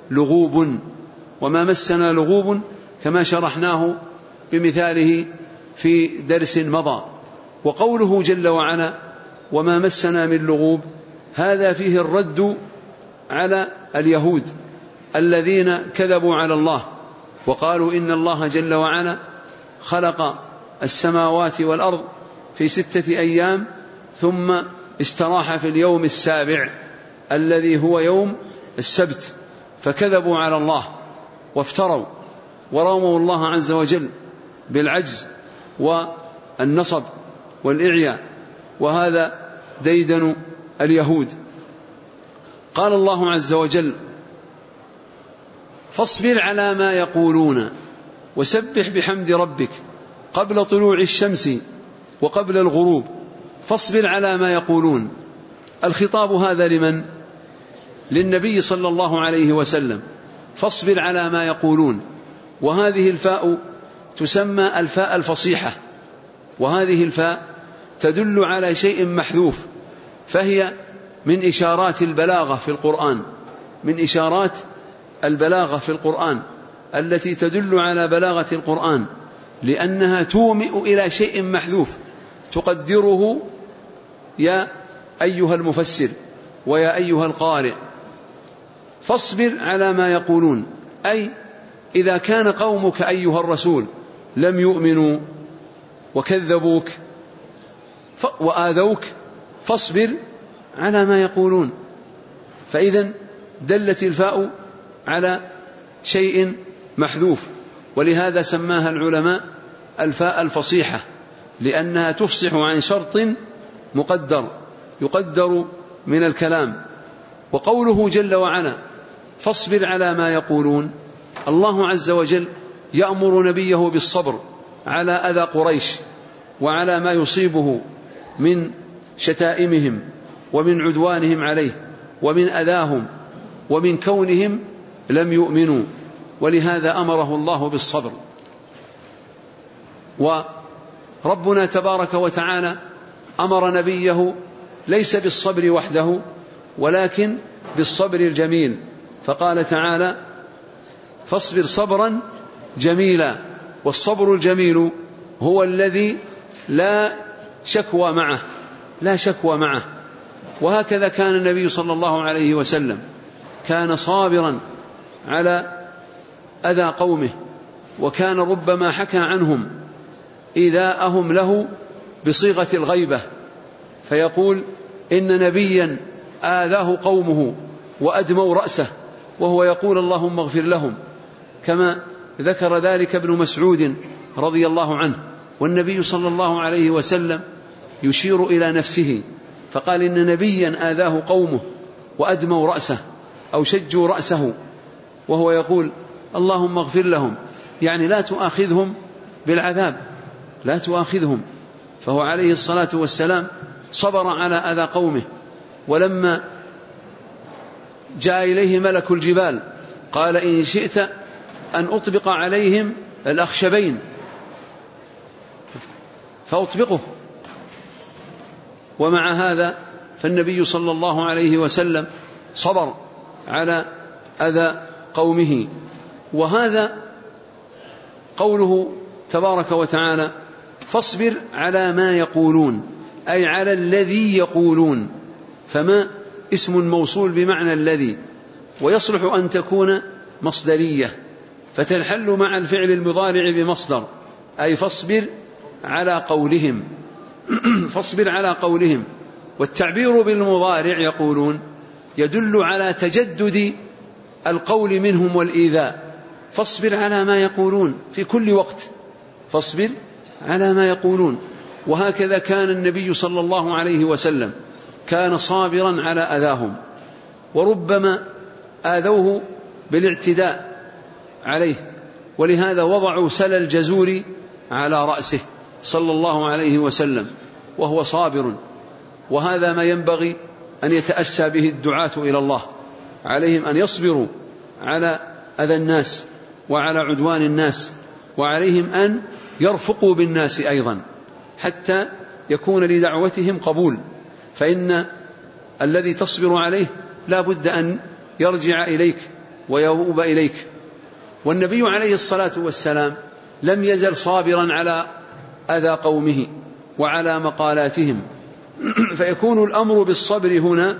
لغوب، كما شرحناه بمثاله في درس مضى. وقوله جل وعلا وما مسنا من لغوب، هذا فيه الرد على اليهود الذين كذبوا على الله وقالوا إن الله جل وعلا خلق السماوات والأرض في 6 أيام ثم استراح في اليوم السابع الذي هو يوم السبت، فكذبوا على الله وافتروا ورموا الله عز وجل بالعجز والنصب والإعياء، وهذا ديدن اليهود. قال الله عز وجل فاصبر على ما يقولون وسبح بحمد ربك قبل طلوع الشمس وقبل الغروب. فاصبر على ما يقولون، الخطاب هذا لمن؟ للنبي صلى الله عليه وسلم. فاصبر على ما يقولون، وهذه الفاء تسمى الفاء الفصيحة، وهذه الفاء تدل على شيء محذوف، فهي من إشارات البلاغة في القرآن التي تدل على بلاغة القرآن، لأنها تومئ إلى شيء محذوف تقدره يا أيها المفسر ويا أيها القارئ. فاصبر على ما يقولون، أي إذا كان قومك أيها الرسول لم يؤمنوا وكذبوك وآذوك فاصبر على ما يقولون. فإذا دلت الفاء على شيء محذوف، ولهذا سماها العلماء الفاء الفصيحة، لأنها تفصح عن شرط يقدر من الكلام. وقوله جل وعلا فاصبر على ما يقولون، الله عز وجل يأمر نبيه بالصبر على أذى قريش وعلى ما يصيبه من شتائمهم ومن عدوانهم عليه ومن أذاهم ومن كونهم لم يؤمنوا، ولهذا أمره الله بالصبر. وربنا تبارك وتعالى أمر نبيه ليس بالصبر وحده ولكن بالصبر الجميل، فقال تعالى: فاصبر صبرا جميلا. والصبر الجميل هو الذي لا شكوى معه. وهكذا كان النبي صلى الله عليه وسلم، كان صابرا على أذى قومه، وكان ربما حكى عنهم إيذاءهم له بصيغة الغيبة، فيقول: إن نبيا آذاه قومه وأدموا رأسه، وهو يقول: اللهم اغفر لهم، كما ذكر ذلك ابن مسعود رضي الله عنه. والنبي صلى الله عليه وسلم يشير إلى نفسه فقال: إن نبيا آذاه قومه وأدموا رأسه أو شجوا رأسه، وهو يقول: اللهم اغفر لهم، يعني لا تؤاخذهم بالعذاب، لا تؤاخذهم. فهو عليه الصلاة والسلام صبر على أذى قومه. ولما جاء إليه ملك الجبال قال: إن شئت أن أطبق عليهم الأخشبين فأطبقه. ومع هذا فالنبي صلى الله عليه وسلم صبر على أذى قومه. وهذا قوله تبارك وتعالى: فاصبر على ما يقولون، أي على الذي يقولون. فما اسم موصول بمعنى الذي، ويصلح أن تكون مصدرية فتنحل مع الفعل المضارع بمصدر، أي فاصبر على قولهم. فاصبر على قولهم. والتعبير بالمضارع يقولون يدل على تجدد القول منهم والإيذاء. فاصبر على ما يقولون في كل وقت، فاصبر على ما يقولون. وهكذا كان النبي صلى الله عليه وسلم، كان صابرا على أذاهم، وربما آذوه بالاعتداء عليه، ولهذا وضعوا سل الجزور على رأسه صلى الله عليه وسلم وهو صابر. وهذا ما ينبغي أن يتأسى به الدعاة إلى الله، عليهم أن يصبروا على أذى الناس وعلى عدوان الناس، وعليهم أن يرفقوا بالناس أيضا حتى يكون لدعوتهم قبول، فإن الذي تصبر عليه لا بد أن يرجع إليك ويؤوب إليك. والنبي عليه الصلاة والسلام لم يزل صابرا على أذى قومه وعلى مقالاتهم. فيكون الأمر بالصبر هنا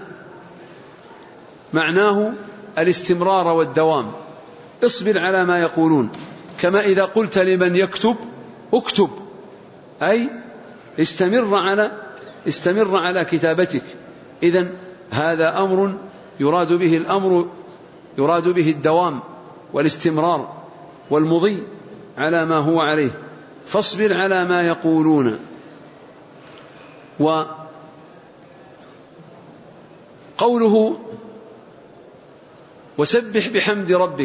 معناه الاستمرار والدوام. اصبر على ما يقولون، كما إذا قلت لمن يكتب اكتب، أي استمر على كتابتك. إذن هذا أمر يراد به الدوام والاستمرار والمضي على ما هو عليه. فاصبر على ما يقولون. وقوله وسبح بحمد ربك،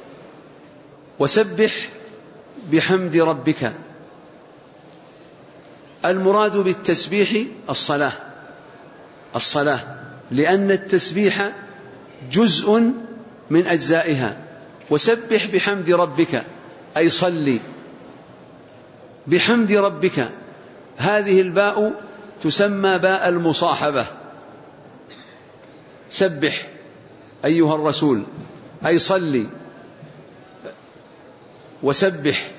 وسبح بحمد ربك، المراد بالتسبيح الصلاة، لأن التسبيح جزء من أجزائها. وسبح بحمد ربك أي صلي بحمد ربك. هذه الباء تسمى باء المصاحبة. سبح أيها الرسول أي صلي، وسبح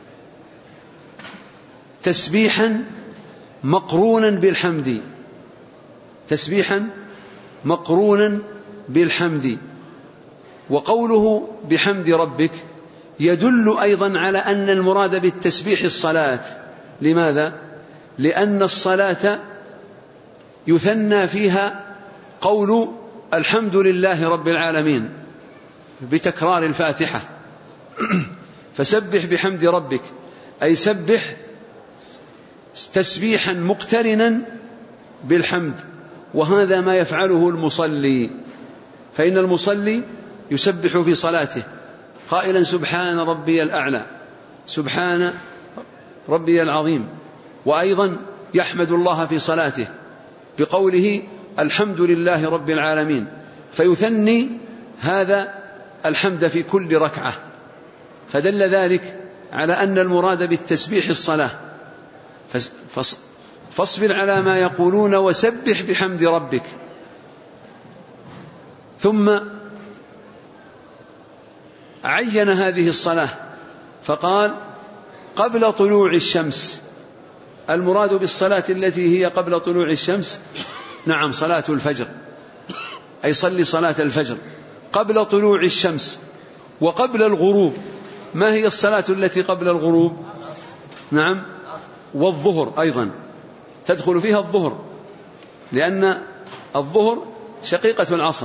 تسبيحا مقرونا بالحمد، تسبيحا مقرونا بالحمد. وقوله بحمد ربك يدل أيضا على أن المراد بالتسبيح الصلاة. لماذا؟ لأن الصلاة يثنى فيها قول الحمد لله رب العالمين بتكرار الفاتحة. فسبح بحمد ربك أي سبح تسبيحا مقترنا بالحمد. وهذا ما يفعله المصلي، فإن المصلي يسبح في صلاته قائلا سبحان ربي الأعلى، سبحان ربي العظيم، وأيضا يحمد الله في صلاته بقوله الحمد لله رب العالمين، فيثني هذا الحمد في كل ركعة، فدل ذلك على أن المراد بالتسبيح الصلاة. فاصبر على ما يقولون وسبح بحمد ربك. ثم عين هذه الصلاة فقال قبل طلوع الشمس. المراد بالصلاة التي هي قبل طلوع الشمس نعم صلاة الفجر، أي صلي صلاة الفجر قبل طلوع الشمس وقبل الغروب. ما هي الصلاة التي قبل الغروب؟ نعم، والظهر أيضا تدخل فيها الظهر، لأن الظهر شقيقة العصر.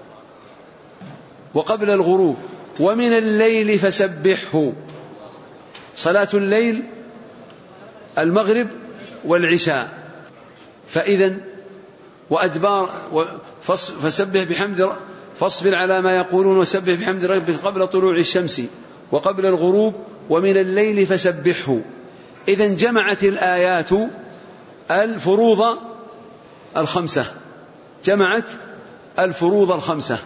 وقبل الغروب ومن الليل فسبحه. صلاة الليل المغرب والعشاء. فإذن وأدبار فسبح بحمد فاصبر على ما يقولون وسبح بحمد ربك قبل طلوع الشمس وقبل الغروب ومن الليل فسبحه. إذن جمعت الآيات الفروض الخمسة، جمعت الفروض الخمسة،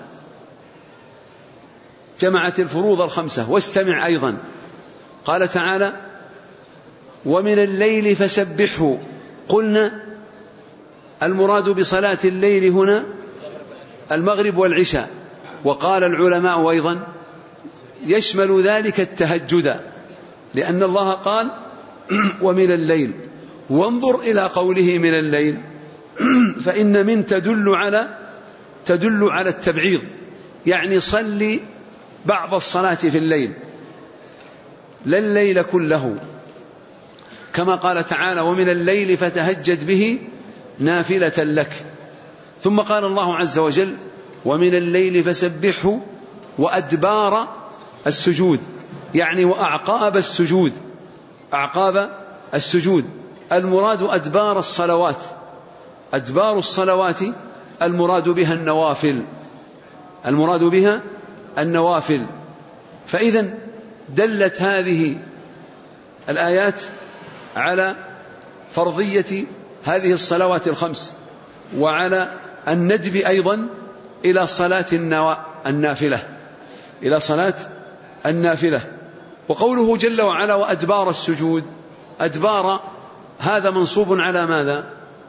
جمعت الفروض الخمسة. واستمع أيضا، قال تعالى ومن الليل فسبحه. قلنا المراد بصلاة الليل هنا المغرب والعشاء، وقال العلماء أيضا يشمل ذلك التهجد، لأن الله قال ومن الليل. وانظر إلى قوله من الليل، فإن من تدل على التبعيض، يعني صلي بعض الصلاة في الليل لا الليل كله، كما قال تعالى ومن الليل فتهجد به نافلة لك. ثم قال الله عز وجل ومن الليل فسبحه وأدبار السجود، يعني وأعقاب السجود، أعقاب السجود. المراد أدبار الصلوات، أدبار الصلوات المراد بها النوافل، المراد بها النوافل. فإذن دلت هذه الآيات على فرضية هذه الصلوات الخمس، وعلى الندب أيضا إلى صلاة النافلة، إلى صلاة النافلة. وقوله جل وعلا وأدبار السجود، أدبار هذا منصوب على ماذا؟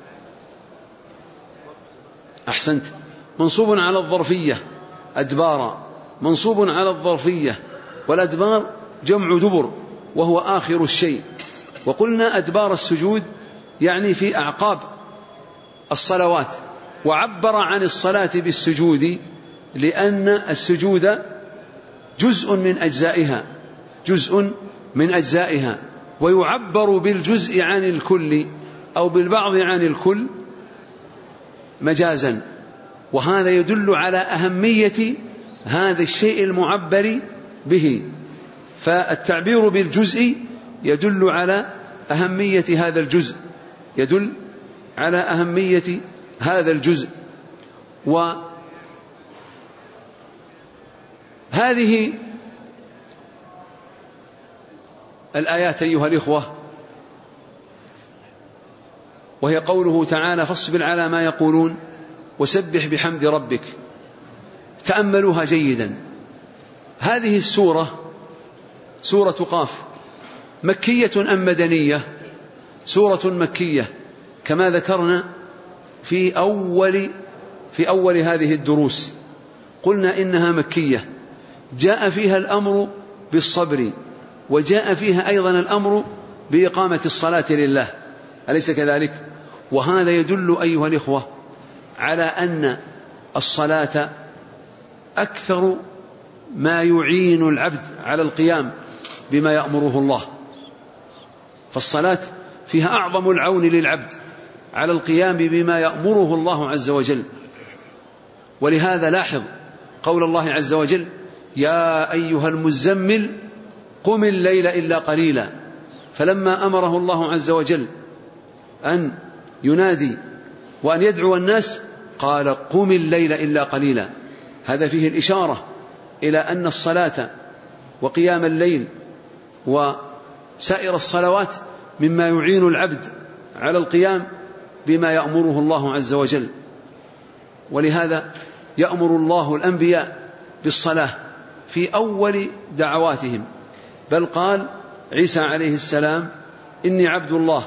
أحسنت، منصوب على الظرفية. أدبار منصوب على الظرفية، والأدبار جمع دبر وهو آخر الشيء. وقلنا أدبار السجود يعني في أعقاب الصلوات، وعبر عن الصلاة بالسجود لأن السجود جزء من أجزائها، جزء من أجزائها، ويعبر بالجزء عن الكل أو بالبعض عن الكل مجازا. وهذا يدل على أهمية هذا الشيء المعبر به، فالتعبير بالجزء يدل على أهمية هذا الجزء، يدل على أهمية هذا الجزء. وهذه الآيات أيها الإخوة، وهي قوله تعالى فاصبر على ما يقولون وسبح بحمد ربك، تأملوها جيدا. هذه السورة سورة قاف مكية أم مدنية؟ سورة مكية كما ذكرنا في أول هذه الدروس، قلنا إنها مكية، جاء فيها الأمر بالصبر، وجاء فيها أيضا الأمر بإقامة الصلاة لله، أليس كذلك؟ وهذا يدل أيها الإخوة على أن الصلاة أكثر ما يعين العبد على القيام بما يأمره الله، فالصلاة فيها أعظم العون للعبد على القيام بما يأمره الله عز وجل. ولهذا لاحظ قول الله عز وجل يا أيها المزمل قم الليل إلا قليلا، فلما أمره الله عز وجل أن ينادي وأن يدعو الناس قال قم الليل إلا قليلا. هذا فيه الإشارة إلى أن الصلاة وقيام الليل وسائر الصلوات مما يعين العبد على القيام بما يأمره الله عز وجل. ولهذا يأمر الله الأنبياء بالصلاة في أول دعواتهم، بل قال عيسى عليه السلام إني عبد الله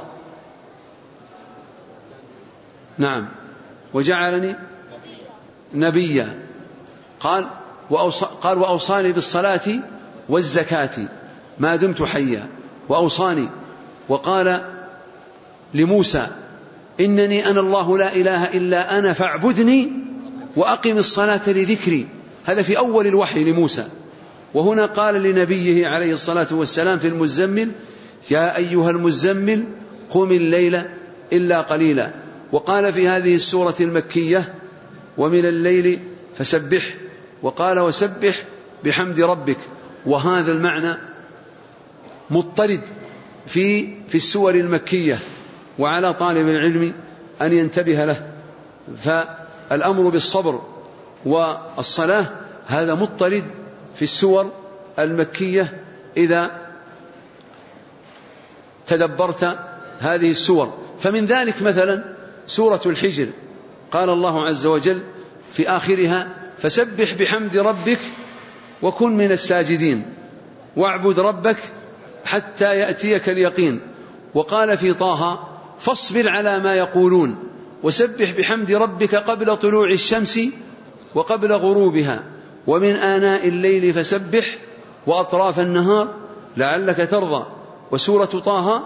نعم وجعلني نبيا. قال وأوصاني بالصلاة والزكاة ما دمت حيا، وأوصاني. وقال لموسى إنني أنا الله لا إله إلا أنا فاعبدني وأقم الصلاة لذكري، هذا في أول الوحي لموسى. وهنا قال لنبيه عليه الصلاة والسلام في المزمل يا أيها المزمل قم الليل إلا قليلا. وقال في هذه السورة المكية ومن الليل فسبح، وقال وسبح بحمد ربك. وهذا المعنى مضطرد في السور المكية، وعلى طالب العلم أن ينتبه له. فالأمر بالصبر والصلاة هذا مضطرد في السور المكية إذا تدبرت هذه السور. فمن ذلك مثلا سورة الحجر قال الله عز وجل في آخرها فسبح بحمد ربك وكن من الساجدين واعبد ربك حتى يأتيك اليقين. وقال في طه فاصبر على ما يقولون وسبح بحمد ربك قبل طلوع الشمس وقبل غروبها ومن آناء الليل فسبح وأطراف النهار لعلك ترضى. وسورة طه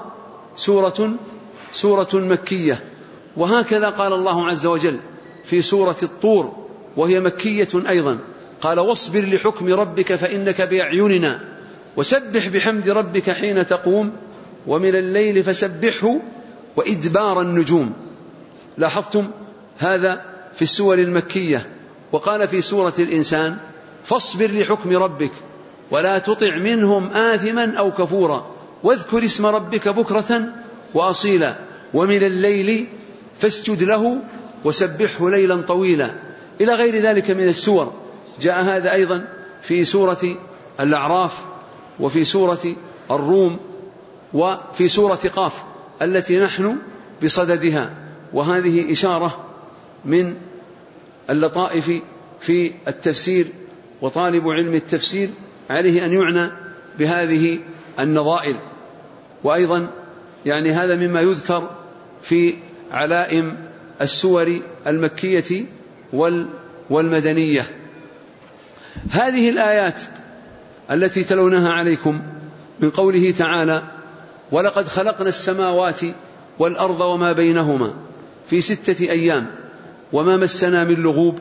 سورة مكية. وهكذا قال الله عز وجل في سورة الطور وهي مكية أيضا قال واصبر لحكم ربك فإنك بأعيننا وسبح بحمد ربك حين تقوم ومن الليل فسبحه وإدبار النجوم. لاحظتم هذا في السور المكية. وقال في سورة الإنسان فاصبر لحكم ربك ولا تطع منهم آثما أو كفورا واذكر اسم ربك بكرة وأصيلا ومن الليل فاسجد له وسبحه ليلا طويلا إلى غير ذلك من السور. جاء هذا أيضا في سورة الأعراف وفي سورة الروم وفي سورة قاف التي نحن بصددها. وهذه إشارة من اللطائف في التفسير، وطالب علم التفسير عليه أن يعنى بهذه النظائر. وأيضا يعني هذا مما يذكر في علائم السور المكية والمدنية. هذه الآيات التي تلونها عليكم من قوله تعالى ولقد خلقنا السماوات والأرض وما بينهما في 6 أيام وما مسنا من لغوب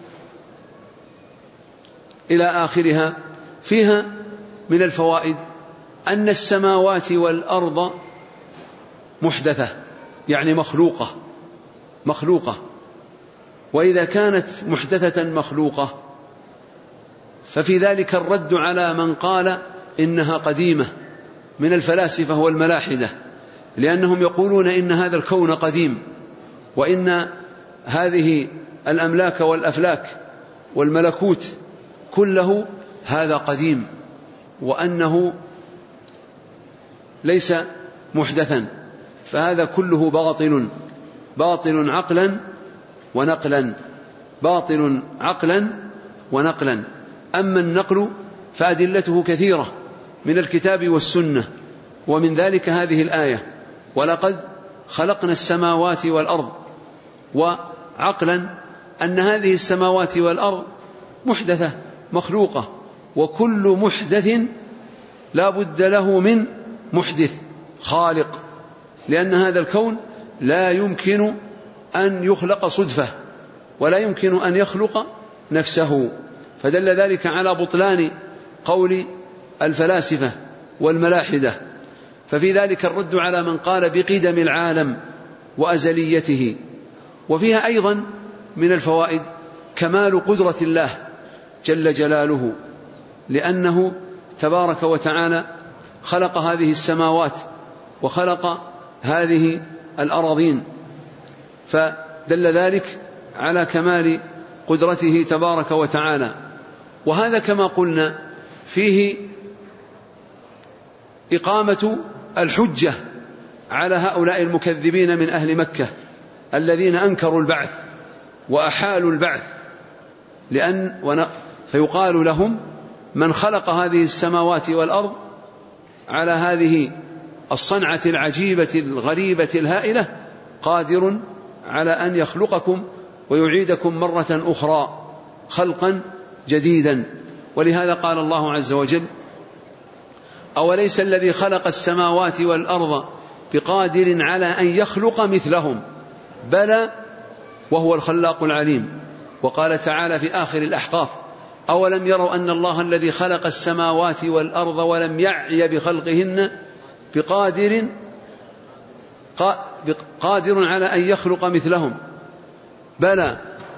إلى آخرها، فيها من الفوائد أن السماوات والأرض محدثة يعني مخلوقة. وإذا كانت محدثة مخلوقة ففي ذلك الرد على من قال إنها قديمة من الفلاسفة والملاحدة، لأنهم يقولون إن هذا الكون قديم وإن هذه الأملاك والأفلاك والملكوت كله هذا قديم وأنه ليس محدثا. فهذا كله باطل عقلا ونقلا. أما النقل فأدلته كثيرة من الكتاب والسنة، ومن ذلك هذه الآية ولقد خلقنا السماوات والأرض. وعقلا أن هذه السماوات والأرض محدثة مخلوقة، وكل محدث لا بد له من محدث خالق، لأن هذا الكون لا يمكن أن يخلق صدفة ولا يمكن أن يخلق نفسه. فدل ذلك على بطلان قول الفلاسفة والملاحدة. ففي ذلك الرد على من قال بقدم العالم وأزليته. وفيها أيضا من الفوائد كمال قدرة الله جل جلاله، لأنه تبارك وتعالى خلق هذه السماوات وخلق هذه الأراضين، فدل ذلك على كمال قدرته تبارك وتعالى. وهذا كما قلنا فيه إقامة الحجة على هؤلاء المكذبين من أهل مكة الذين أنكروا البعث وأحالوا البعث، فيقال لهم: من خلق هذه السماوات والأرض على هذه الصنعة العجيبة الغريبة الهائلة قادر على أن يخلقكم ويعيدكم مرة أخرى خلقا جديدا. ولهذا قال الله عز وجل: أوليس الذي خلق السماوات والأرض بقادر على أن يخلق مثلهم بلى وهو الخلاق العليم. وقال تعالى في آخر الأحقاف: أولم يروا أن الله الذي خلق السماوات والأرض ولم يعي بخلقهن قادر على أن يخلق مثلهم بلى.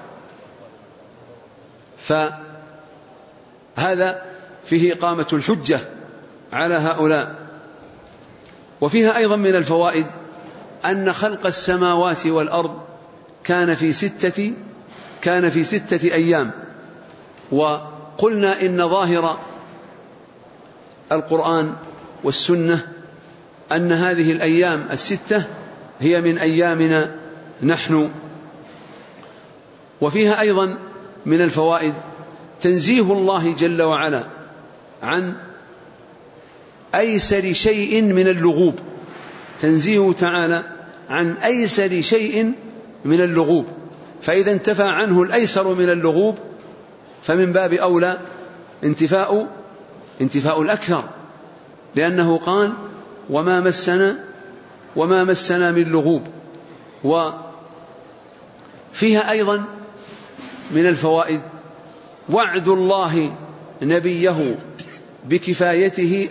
فهذا فيه إقامة الحجة على هؤلاء. وفيها أيضا من الفوائد أن خلق السماوات والأرض كان في 6 أيام. وقلنا إن ظاهر القرآن والسنة أن هذه الأيام 6 هي من أيامنا نحن. وفيها أيضا من الفوائد تنزيه الله جل وعلا عن أيسر شيء من اللغوب، تنزيه تعالى عن أيسر شيء من اللغوب، فإذا انتفى عنه الأيسر من اللغوب فمن باب أولى انتفاء الأكثر، لأنه قال: وما مسنا من لغوب. وفيها أيضا من الفوائد وعد الله نبيه بكفايته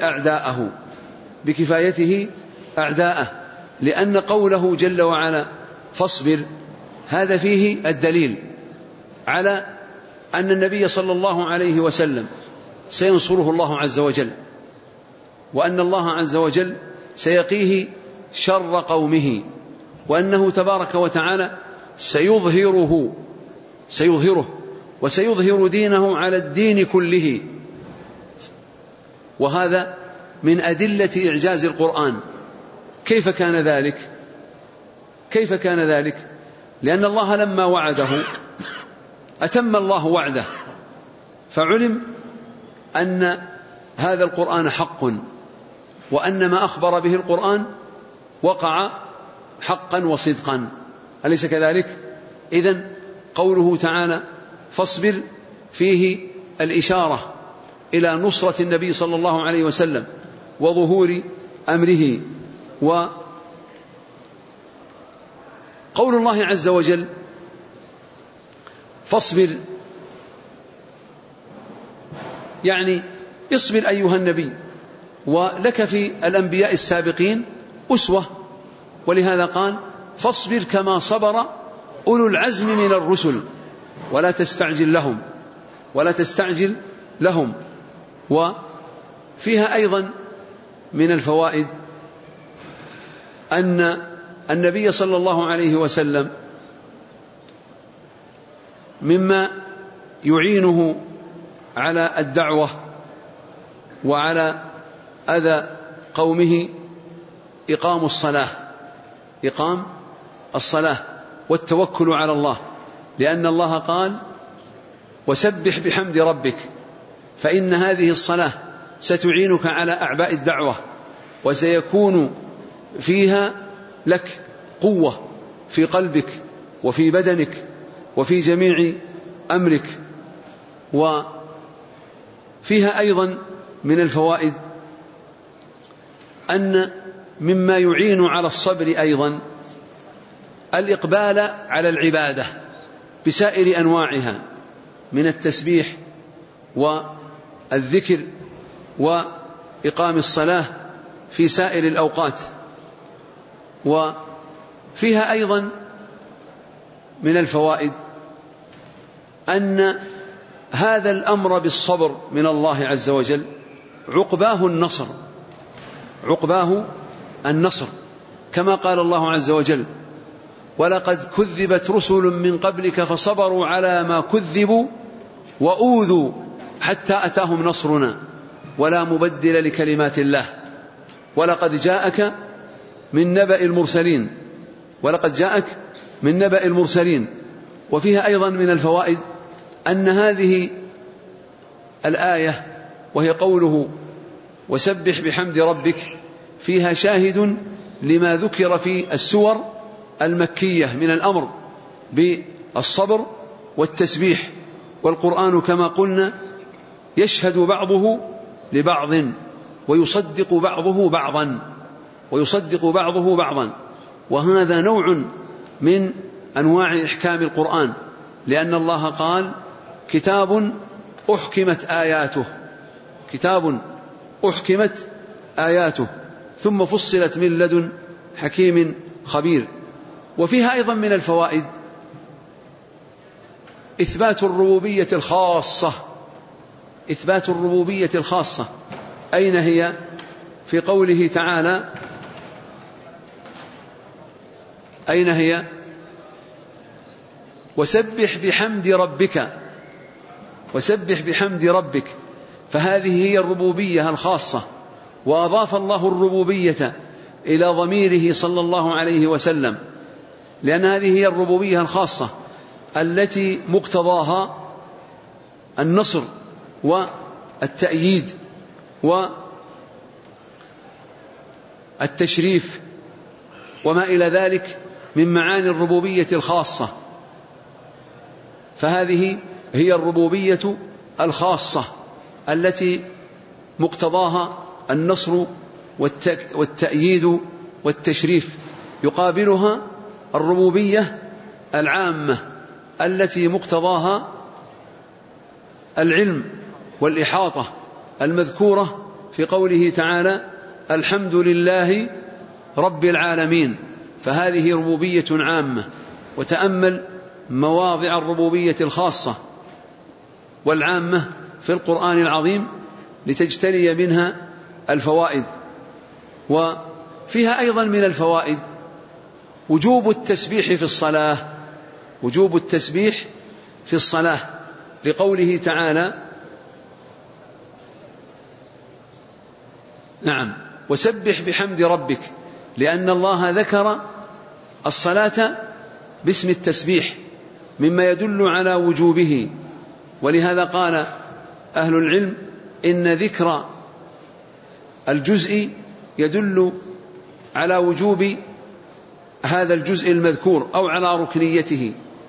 أعداءه، لأن قوله جل وعلا: فاصبر، هذا فيه الدليل على أن النبي صلى الله عليه وسلم سينصره الله عز وجل، وأن الله عز وجل سيقيه شر قومه، وأنه تبارك وتعالى سيظهره وسيظهر دينه على الدين كله. وهذا من أدلة إعجاز القرآن. كيف كان ذلك؟ لأن الله لما وعده أتم الله وعده، فعلم أن هذا القرآن حق، وأن ما أخبر به القرآن وقع حقا وصدقا، أليس كذلك؟ إذن قوله تعالى: فاصبر فيه الإشارة إلى نصرة النبي صلى الله عليه وسلم وظهور أمره. وقول الله عز وجل: فاصبر، يعني اصبر أيها النبي، ولك في الأنبياء السابقين أسوة، ولهذا قال: فاصبر كما صبر أولو العزم من الرسل ولا تستعجل لهم. وفيها أيضا من الفوائد أن النبي صلى الله عليه وسلم مما يعينه على الدعوة وعلى أذى قومه إقام الصلاة والتوكل على الله، لأن الله قال: وسبح بحمد ربك، فإن هذه الصلاة ستعينك على أعباء الدعوة، وسيكون فيها لك قوة في قلبك وفي بدنك وفي جميع أمرك. وفيها أيضا من الفوائد أن مما يعين على الصبر أيضا الإقبال على العبادة بسائر أنواعها من التسبيح والذكر وإقام الصلاة في سائر الأوقات. وفيها أيضا من الفوائد أن هذا الأمر بالصبر من الله عز وجل عقباه النصر، كما قال الله عز وجل: ولقد كذبت رسل من قبلك فصبروا على ما كذبوا وأوذوا حتى أتاهم نصرنا ولا مبدل لكلمات الله ولقد جاءك من نبأ المرسلين، ولقد جاءك من نبأ المرسلين. وفيها أيضا من الفوائد أن هذه الآية وهي قوله وسبح بحمد ربك فيها شاهد لما ذكر في السور المكية من الأمر بالصبر والتسبيح. والقرآن كما قلنا يشهد بعضه لبعض ويصدق بعضه بعضا، وهذا نوع من أنواع إحكام القرآن، لأن الله قال كتاب أحكمت آياته ثم فصلت من لدن حكيم خبير. وفيها أيضا من الفوائد إثبات الربوبية الخاصة. أين هي؟ في قوله تعالى أين هي؟ وسبح بحمد ربك، فهذه هي الربوبية الخاصة. وأضاف الله الربوبية إلى ضميره صلى الله عليه وسلم، لأن هذه هي الربوبية الخاصة التي مقتضاها النصر والتأييد والتشريف وما إلى ذلك من معاني الربوبية الخاصة. فهذه هي الربوبية الخاصة التي مقتضاها النصر والتأييد والتشريف. يقابلها الربوبية العامة التي مقتضاها العلم والإحاطة المذكورة في قوله تعالى الحمد لله رب العالمين، فهذه ربوبية عامة. وتأمل مواضع الربوبية الخاصة والعامة في القرآن العظيم لتجتلي منها الفوائد. وفيها أيضا من الفوائد وجوب التسبيح في الصلاة لقوله تعالى وسبح بحمد ربك، لأن الله ذكر الصلاة باسم التسبيح مما يدل على وجوبه. ولهذا قال أهل العلم إن ذكر الجزء يدل على وجوب هذا الجزء المذكور أو على ركنيته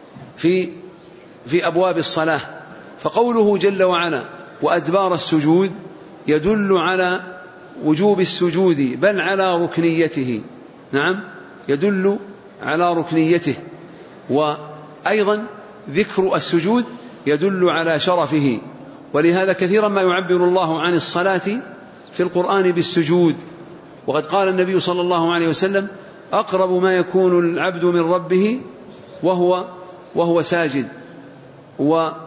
في أبواب الصلاة. فقوله جل وعلا وأدبار السجود يدل على وجوب السجود بل على ركنيته، يدل على ركنيته. وأيضا ذكر السجود يدل على شرفه، ولهذا كثيرا ما يعبر الله عن الصلاة في القرآن بالسجود. وقد قال النبي صلى الله عليه وسلم أقرب ما يكون العبد من ربه وهو ساجد. وهذه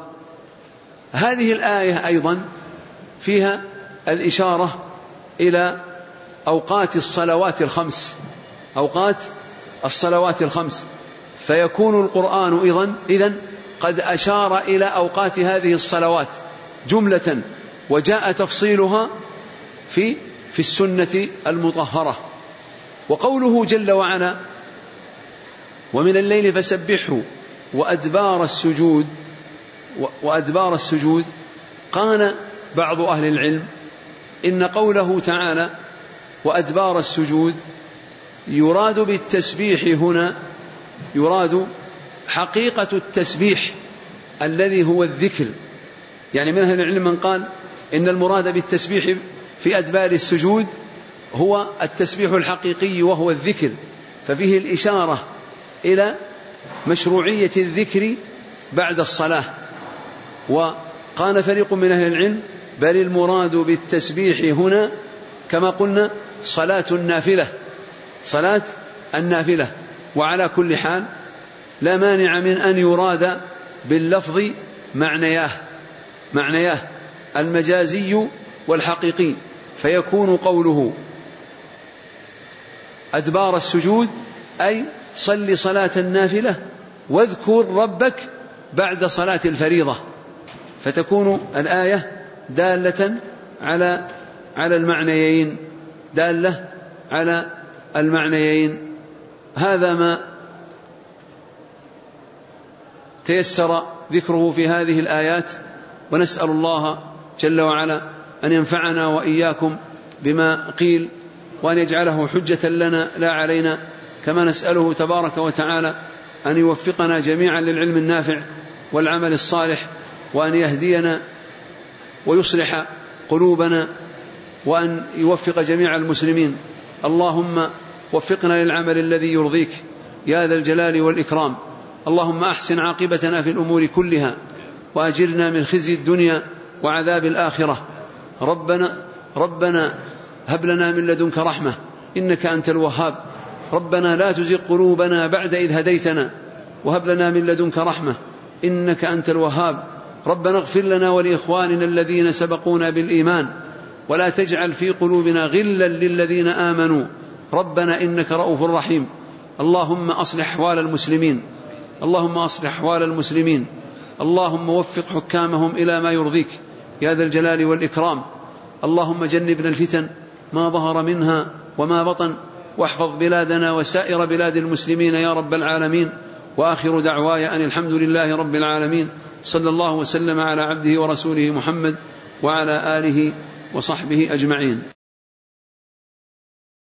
الآية أيضا فيها الإشارة إلى أوقات الصلوات الخمس، فيكون القرآن إذن قد أشار إلى أوقات هذه الصلوات جملة، وجاء تفصيلها في السنة المطهرة. وقوله جل وعلا ومن الليل فسبحه وأدبار السجود قال بعض أهل العلم إن قوله تعالى وأدبار السجود يراد بالتسبيح هنا حقيقة التسبيح الذي هو الذكر. يعني من أهل العلم من قال إن المراد بالتسبيح في أدبار السجود هو التسبيح الحقيقي وهو الذكر، ففيه الإشارة إلى مشروعية الذكر بعد الصلاة. وقال فريق من أهل العلم بل المراد بالتسبيح هنا كما قلنا صلاة النافلة. وعلى كل حال لا مانع من أن يراد باللفظ معنياه المجازي والحقيقي، فيكون قوله أدبار السجود أي صل صلاة النافلة واذكر ربك بعد صلاة الفريضة، فتكون الآية دالة على المعنيين، دالة على المعنيين. هذا ما تيسر ذكره في هذه الآيات، ونسأل الله جل وعلا أن ينفعنا وإياكم بما قيل، وأن يجعله حجة لنا لا علينا، كما نسأله تبارك وتعالى أن يوفقنا جميعا للعلم النافع والعمل الصالح، وأن يهدينا ويصلح قلوبنا، وأن يوفق جميع المسلمين. اللهم وفقنا للعمل الذي يرضيك يا ذا الجلال والإكرام. اللهم أحسن عاقبتنا في الأمور كلها، وأجرنا من خزي الدنيا وعذاب الآخرة. ربنا هب لنا من لدنك رحمة إنك أنت الوهاب. ربنا لا تزغ قلوبنا بعد إذ هديتنا وهب لنا من لدنك رحمة إنك أنت الوهاب. ربنا اغفر لنا ولإخواننا الذين سبقونا بالإيمان، ولا تجعل في قلوبنا غلا للذين آمنوا ربنا إنك رؤوف رحيم. اللهم أصلح أحوال المسلمين، اللهم أصلح أحوال المسلمين. اللهم وفق حكامهم إلى ما يرضيك يا ذا الجلال والإكرام. اللهم جنبنا الفتن ما ظهر منها وما بطن، واحفظ بلادنا وسائر بلاد المسلمين يا رب العالمين. وآخر دعواي أن الحمد لله رب العالمين، صلى الله وسلم على عبده ورسوله محمد وعلى آله وصحبه أجمعين.